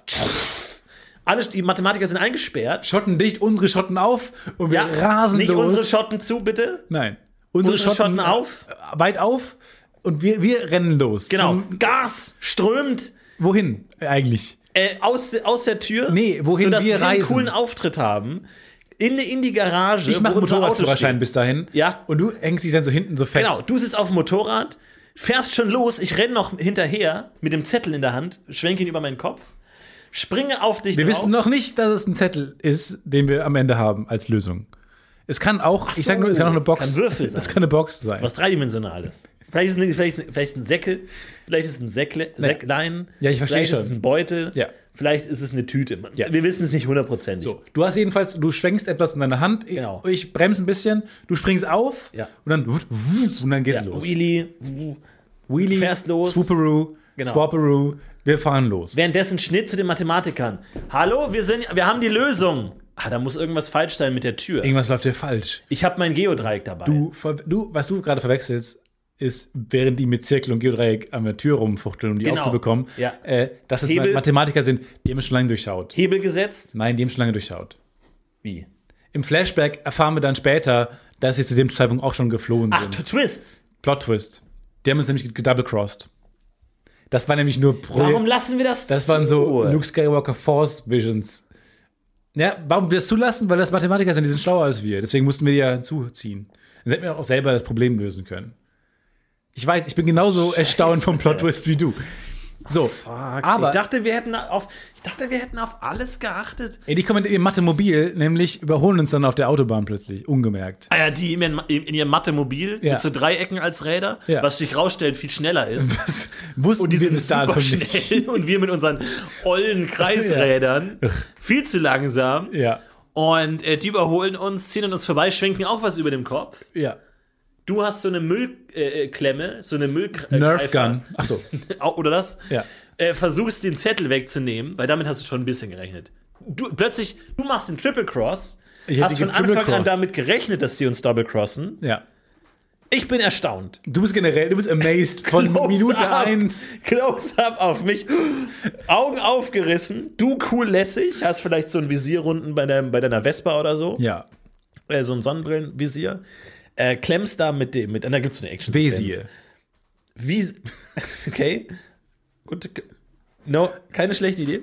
Die Mathematiker sind eingesperrt. Schotten dicht, unsere Schotten auf und wir rasen nicht los. unsere Schotten zu, bitte. Nein. Unsere Schotten auf. Weit auf und wir rennen los. Genau. Zum, Gas strömt wohin eigentlich? aus der Tür. Nee, wohin sodass wir wir einen reisen. coolen Auftritt haben. in die Garage. Ich mache wo unser Auto Motorradführerschein steht. bis dahin. Ja. Und du hängst dich dann so hinten so fest. Genau, du sitzt auf dem Motorrad, fährst schon los, ich renne noch hinterher mit dem Zettel in der Hand, schwenke ihn über meinen Kopf, springe auf dich Wir drauf. wissen noch nicht, dass es ein Zettel ist, den wir am Ende haben als Lösung. Es kann auch, Ach ich sag nur, es so, kann auch eine Box. kann Würfel Es sein. kann eine Box sein. Was Dreidimensionales. Vielleicht ist ein Säckel, vielleicht ist ein Säcklein, Ja, ich verstehe vielleicht ist es schon. ein Beutel, Ja. vielleicht ist es eine Tüte. Ja. Wir wissen es nicht 100%. So, du hast jedenfalls, du schwenkst etwas in deiner Hand, Genau. ich bremse ein bisschen, du springst auf Ja. und dann geht's Ja, los. Wheelie, Wheelie, fährst los. Swooperoo, Genau. Swapperoo, wir fahren los. währenddessen Schnitt zu den Mathematikern. Hallo, wir haben die Lösung. Da muss irgendwas falsch sein mit der Tür. Irgendwas läuft hier falsch. Ich habe mein Geodreieck dabei. Was du gerade verwechselst, ist, während die mit Zirkel und Geodreieck an der Tür rumfuchteln, um die Genau. aufzubekommen, Ja. dass es Hebel. Mathematiker sind, die haben es schon lange durchschaut. Hebel gesetzt? Nein, die haben schon lange durchschaut. Wie? Im Flashback erfahren wir dann später, dass sie zu dem Zeitpunkt auch schon geflohen Ach, sind. Twist. Plot-Twist. Die haben uns nämlich gedouble-crossed. Das war nämlich nur Warum lassen wir das Das zu? waren so Luke Skywalker Force Visions. Ja, warum wir das zulassen? Weil das Mathematiker sind, die sind schlauer als wir. Deswegen mussten wir die ja hinzuziehen. Dann hätten wir auch selber das Problem lösen können. Ich weiß, ich bin genauso erstaunt vom Plot-Twist wie du. So, aber Ich dachte, wir hätten auf alles geachtet. die kommen in ihr Mathe-Mobil, nämlich überholen uns dann auf der Autobahn plötzlich, ungemerkt. Ah ja, die in ihrem Mathemobil Ja. mit so Dreiecken als Räder, Ja. was sich rausstellt, viel schneller ist. Das wussten Und die wir sind bis dahin super schon nicht. schnell und wir mit unseren ollen Kreisrädern viel zu langsam. Ja, Und die überholen uns, ziehen an uns vorbei, schwenken auch was über dem Kopf. ja. Du hast so eine Müllklemme, so eine Nerf Gun. Ach so. Oder das? Ja. Versuchst den Zettel wegzunehmen, weil damit hast du schon ein bisschen gerechnet. Du machst den Triple Cross, Ich hätte hast von die Triple Anfang an Crossed. damit gerechnet, dass sie uns double crossen. Ja. Ich bin erstaunt. Du bist amazed von Minute Close-up. 1. Close-up auf mich. Augen aufgerissen. Du cool lässig. Hast vielleicht so ein Visierrunden bei deiner Vespa oder so. Ja. So ein Sonnenbrillenvisier. Klemmst da da gibt es eine action Wesie. Okay. Gut. No, keine schlechte Idee.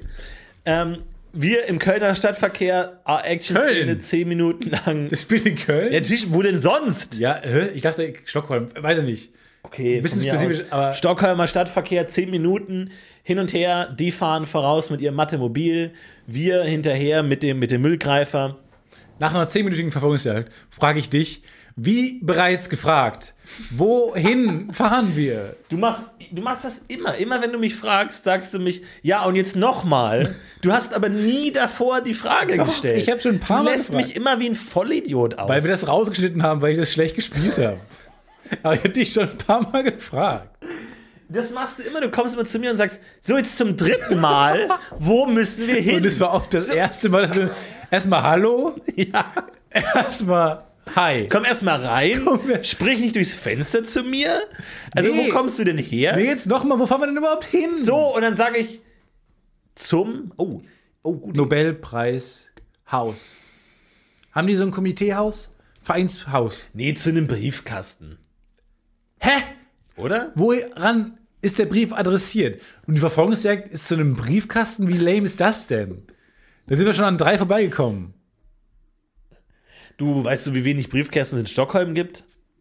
Wir im Kölner Stadtverkehr, Action-Szene Köln? 10 Minuten lang. Das Spiel in Köln? Ja, natürlich, wo denn sonst? Ja, ich dachte Stockholm, weiß ich nicht. Okay, Ein bisschen von mir spezifisch, aus. aber- Stockholmer Stadtverkehr, 10 Minuten hin und her, die fahren voraus mit ihrem Mathemobil, wir hinterher mit dem Müllgreifer. Nach einer 10-minütigen Verfolgungsjagd frage ich dich, wie bereits gefragt, wohin fahren wir? Du machst das immer. Immer wenn du mich fragst, sagst du mich, ja, und jetzt nochmal. Du hast aber nie davor die Frage gestellt. ich hab schon ein paar Du Mal lässt gefragt. mich immer wie ein Vollidiot aus. Weil wir das rausgeschnitten haben, weil ich das schlecht gespielt habe. Aber ich habe dich schon ein paar Mal gefragt. Das machst du immer. Du kommst immer zu mir und sagst, so jetzt zum 3. Mal, wo müssen wir hin? Und es war auch das erste Mal, dass wir erstmal Hallo, Ja. erstmal Hi. Komm erst mal rein, Komm erst- sprich nicht durchs Fenster zu mir. Also, Nee. wo kommst du denn her? Nee, jetzt nochmal, wo fahren wir denn überhaupt hin? So, und dann sage ich zum. Oh, gut. Nobelpreis Haus. Haben die so ein Komiteehaus? Vereinshaus. Nee, zu einem Briefkasten. Hä? Oder? Woran ist der Brief adressiert? Und die Verfolgungsjagd ist zu einem Briefkasten? Wie lame ist das denn? Da sind wir schon an 3 vorbeigekommen. Weißt du, wie wenig Briefkästen es in Stockholm gibt?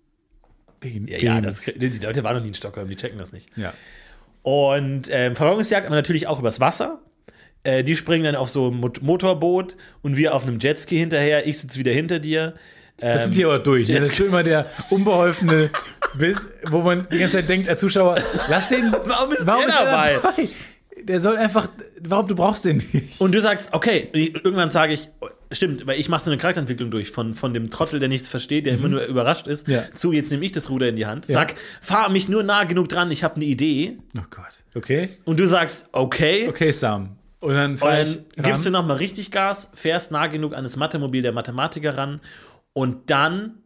Ja, die Leute waren noch nie in Stockholm, die checken das nicht. Ja. Und Verfolgungsjagd aber natürlich auch übers Wasser. Die springen dann auf so ein Motorboot und wir auf einem Jetski hinterher. Ich sitze wieder hinter dir. Das sind hier aber durch. Ne? Das ist schon immer der unbeholfene Biss, wo man die ganze Zeit denkt, als Zuschauer, lass den. Warum ist der dabei? Der soll einfach. Warum, du brauchst den nicht? Und du sagst, okay, irgendwann sage ich, stimmt, weil ich mache so eine Charakterentwicklung durch von dem Trottel, der nichts versteht, der immer nur überrascht ist, Ja. zu, jetzt nehme ich das Ruder in die Hand, Ja. sag, fahr mich nur nah genug dran, ich habe eine Idee. Oh Gott. Okay. Und du sagst, okay. Okay, Sam. Und dann Und fahr dann ich gibst du ran. nochmal richtig Gas, fährst nah genug an das Mathemobil der Mathematiker ran und dann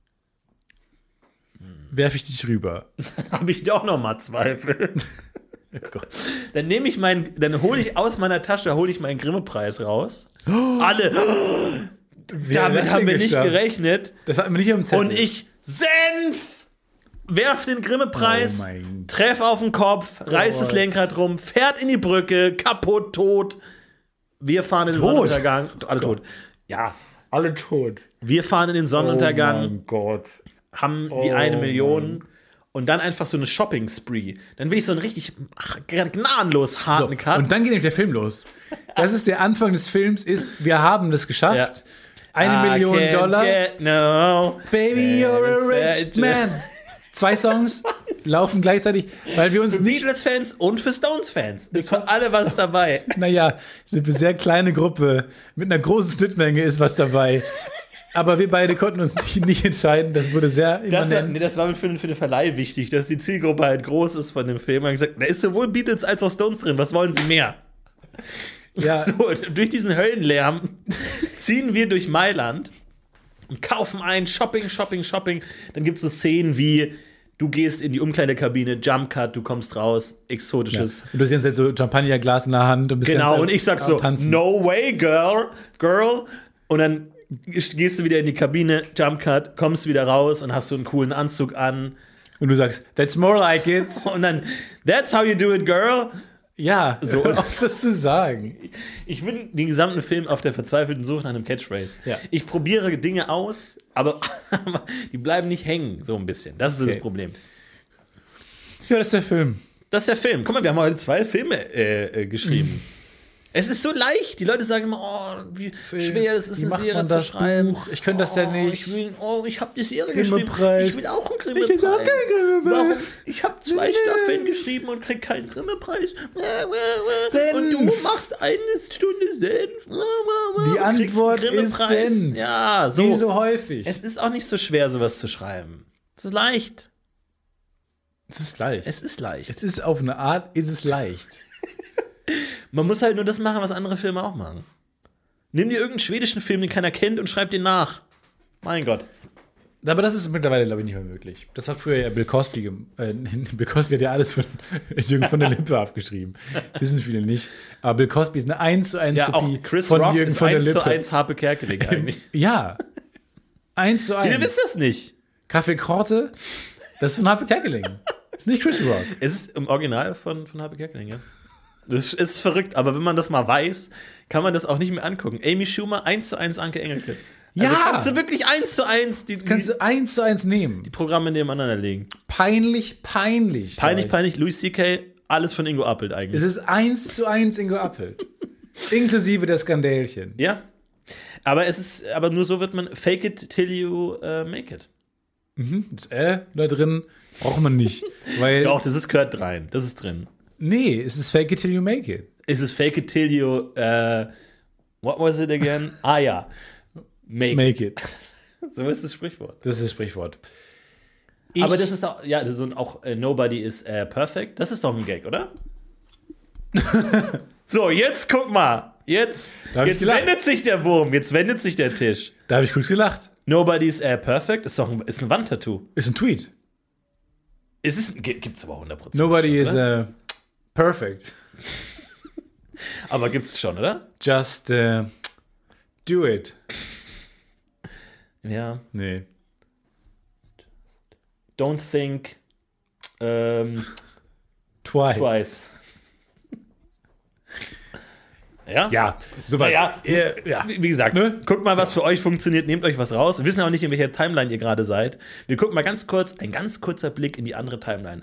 Werfe ich dich rüber. habe ich doch nochmal Zweifel. Oh Gott. Dann hole ich aus meiner Tasche, meinen Grimme-Preis raus. Alle, Wie hat er damit das haben denn wir nicht geschafft? gerechnet. Das hatten wir nicht am Zettel. Und ich, Senf! Werf den Grimme-Preis, Oh mein treff auf den Kopf, reiß das Gott. Lenkrad rum, fährt in die Brücke, kaputt, tot. Wir fahren in den Tot? Sonnenuntergang. Alle tot. Ja, Alle tot. Wir fahren in den Sonnenuntergang, Oh mein Gott. haben die 1 Million und dann einfach so eine Shopping-Spree. Dann will ich so einen richtig gnadenlos harten Cut. Und dann geht nämlich der Film los. Das ist der Anfang des Films, wir haben das geschafft. Ja. 1 Million I can't Dollar. get no. Baby, you're a rich man. 2 Songs laufen gleichzeitig, weil wir uns Für nicht. Beatles-Fans und für Stones-Fans. Ist für alle was dabei. Naja, es ist eine sehr kleine Gruppe. Mit einer großen Schnittmenge ist was dabei. Aber wir beide konnten uns nicht entscheiden. Das wurde sehr immanent. Das war für den Verleih wichtig, dass die Zielgruppe halt groß ist von dem Film. Man hat gesagt, da ist sowohl Beatles als auch Stones drin. Was wollen sie mehr? Ja. So, durch diesen Höllenlärm ziehen wir durch Mailand und kaufen ein, Shopping. Dann gibt es so Szenen wie, du gehst in die Umkleidekabine, Jump Cut, du kommst raus, exotisches. Und du hast jetzt so Champagnerglas in der Hand und bist Genau, ganz und ich sag so, tanzen. no way, girl. Und dann gehst du wieder in die Kabine, Jump Cut, kommst wieder raus und hast so einen coolen Anzug an. Und du sagst, that's more like it. Und dann, that's how you do it, girl. Ja, so So. auf das zu sagen. Ich bin den gesamten Film auf der verzweifelten Suche nach einem Catchphrase. Ja. Ich probiere Dinge aus, aber die bleiben nicht hängen, so ein bisschen. Das ist so Okay. das Problem. Ja, das ist der Film. Das ist der Film. Guck mal, wir haben heute 2 Filme geschrieben. Es ist so leicht. Die Leute sagen immer, oh, wie schwer es ist, Wie eine macht Serie man zu das schreiben. Buch? Ich könnte das ja nicht. Ich habe die Serie geschrieben. Grimme-Preis. Ich will auch einen Ich will Grimme-Preis. auch keinen Grimme-Preis. Warum? Ich habe 2 Staffeln geschrieben und krieg keinen Grimme-Preis. Senf. Und du machst 1 Stunde Senf. Die Und kriegst einen Antwort ist Grimme-Preis. Senf. Ja, so. Wie so häufig. Es ist auch nicht so schwer, sowas zu schreiben. Es ist leicht. Es ist leicht. Es ist leicht. Es ist auf eine Art, ist es leicht. Man muss halt nur das machen, was andere Filme auch machen. Nimm dir irgendeinen schwedischen Film, den keiner kennt, und schreib den nach. Mein Gott. Aber das ist mittlerweile, glaube ich, nicht mehr möglich. Das hat früher ja Bill Cosby. Bill Cosby hat ja alles von Jürgen von der Lippe abgeschrieben. Das wissen viele nicht. Aber Bill Cosby ist eine 1:1 Ja, Kopie auch Chris von Rock Jürgen ist von der Lippe. 1:1 Harpe Kerkeling eigentlich. Ja. 1:1. Viele wissen das nicht. Kaffee Korte, das ist von Harpe Kerkeling. Das ist nicht Chris Rock. Es ist im Original von Harpe Kerkeling, ja. Das ist verrückt, aber wenn man das mal weiß, kann man das auch nicht mehr angucken. Amy Schumer, 1:1 Anke Engelke. Also Ja. kannst du wirklich 1:1 die Kannst du 1:1 nehmen. Programme nebeneinander legen. Peinlich, peinlich. sag ich. Peinlich, Louis C.K., alles von Ingo Appelt eigentlich. Es ist 1:1 Ingo Appelt. Inklusive der Skandälchen. Ja. Aber nur so wird man fake it till you make it. Das da drin braucht man nicht. Weil, Doch, das gehört rein. Das ist drin. nee, es ist fake it till you make it. Es ist fake it till you, what was it again? Ah ja. Make it. So ist das Sprichwort. Das ist das Sprichwort. Aber das ist auch, ja, das ist auch Nobody is perfect. Das ist doch ein Gag, oder? So, jetzt guck mal. Jetzt Da hab ich gelacht. wendet sich der Wurm, jetzt wendet sich der Tisch. Da habe ich kurz gelacht. Nobody is perfect ist doch ist ein Wandtattoo. Ist ein Tweet. Gibt's aber 100%. Nobody schon, is oder? perfect. Aber gibt's schon, oder? Just do it. Ja. Nee. Don't think Twice. twice. Ja? Ja, sowas. Ja, Ja. Wie gesagt, Ne? guckt mal, was für euch funktioniert, nehmt euch was raus. Wir wissen auch nicht, in welcher Timeline ihr gerade seid. Wir gucken mal ganz kurz, ein ganz kurzer Blick in die andere Timeline.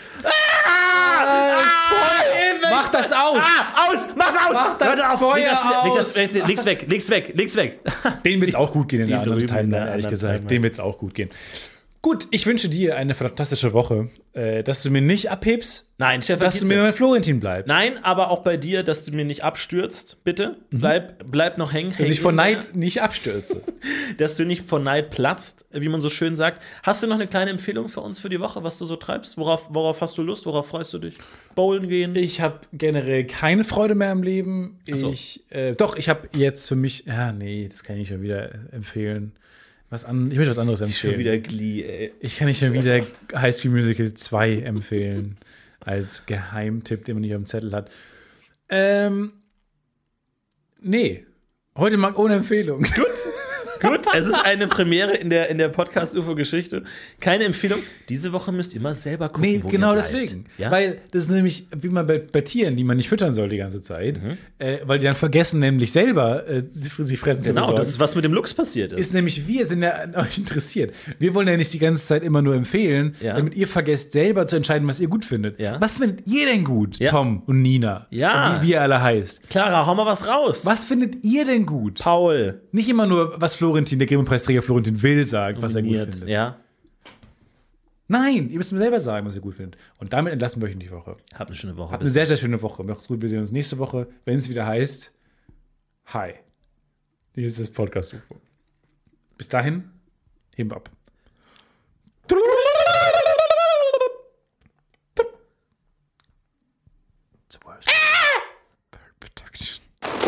Mach das aus! Aus! Mach's aus! Mach das Hört auf! Feuer aus! Leg's weg! Den wird's auch gut gehen in der Die anderen drüben in der Timeline, ehrlich anderen gesagt. Timeline. Den wird's auch gut gehen. Gut, ich wünsche dir eine fantastische Woche, dass du mir nicht abhebst, Nein, Stefan dass du Tietze. mir mein Florentin bleibst. Nein, aber auch bei dir, dass du mir nicht abstürzt, bitte. Bleib noch hängen. Dass ich vor Neid nicht abstürze. Dass du nicht vor Neid platzt, wie man so schön sagt. Hast du noch eine kleine Empfehlung für uns für die Woche, was du so treibst? Worauf hast du Lust? Worauf freust du dich? Bowlen gehen? Ich habe generell keine Freude mehr im Leben. so. Ich habe jetzt für mich, nee, das kann ich schon wieder empfehlen. Ich möchte was anderes empfehlen. Schon wieder Glee, ey. Ich kann nicht schon wieder High School Musical 2 empfehlen. Als Geheimtipp, den man nicht auf dem Zettel hat. Nee. Heute mal ohne Empfehlung. Gut. Gut, es ist eine Premiere in der Podcast-UFO-Geschichte. Keine Empfehlung. Diese Woche müsst ihr mal selber gucken, Nee, wo genau ihr bleibt. deswegen. Ja? Weil das ist nämlich, wie man bei Tieren, die man nicht füttern soll die ganze Zeit, weil die dann vergessen, nämlich selber sich fressen zu Genau, besorgen. das ist, was mit dem Lux passiert ist. Ist nämlich, wir sind ja an euch interessiert. Wir wollen ja nicht die ganze Zeit immer nur empfehlen, Ja. damit ihr vergesst, selber zu entscheiden, was ihr gut findet. Ja. Was findet ihr denn gut, Ja. Tom und Nina? Ja. Und wie ihr alle heißt. Clara, hau mal was raus. Was findet ihr denn gut? Paul. Nicht immer nur, was Florentin, der Grimme-Preisträger Florentin Will sagt, was er gut findet. Ja, Nein, ihr müsst mir selber sagen, was ihr gut findet. Und damit entlassen wir euch in die Woche. habt eine schöne Woche. Habt eine sehr, sehr schöne Woche. Macht's gut, wir sehen uns nächste Woche, wenn es wieder heißt Hi. Hier ist das Podcast-UFO. Bis dahin, heben ab. It's the worst. Bird protection.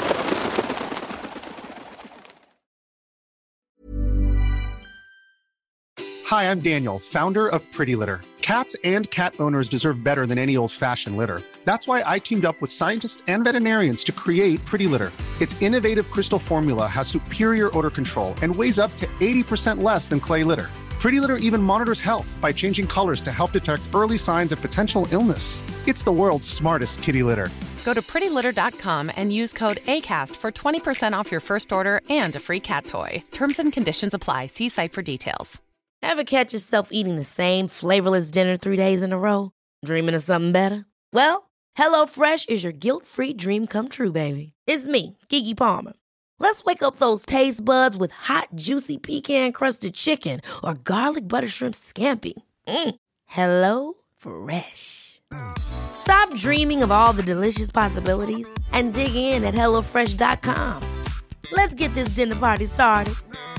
Hi, I'm Daniel, founder of Pretty Litter. Cats and cat owners deserve better than any old-fashioned litter. That's why I teamed up with scientists and veterinarians to create Pretty Litter. Its innovative crystal formula has superior odor control and weighs up to 80% less than clay litter. Pretty Litter even monitors health by changing colors to help detect early signs of potential illness. It's the world's smartest kitty litter. Go to prettylitter.com and use code ACAST for 20% off your first order and a free cat toy. Terms and conditions apply. See site for details. Ever catch yourself eating the same flavorless dinner 3 days in a row? Dreaming of something better? Well, HelloFresh is your guilt-free dream come true, baby. It's me, Keke Palmer. Let's wake up those taste buds with hot, juicy pecan-crusted chicken or garlic butter shrimp scampi. Hello Fresh. Stop dreaming of all the delicious possibilities and dig in at HelloFresh.com. Let's get this dinner party started.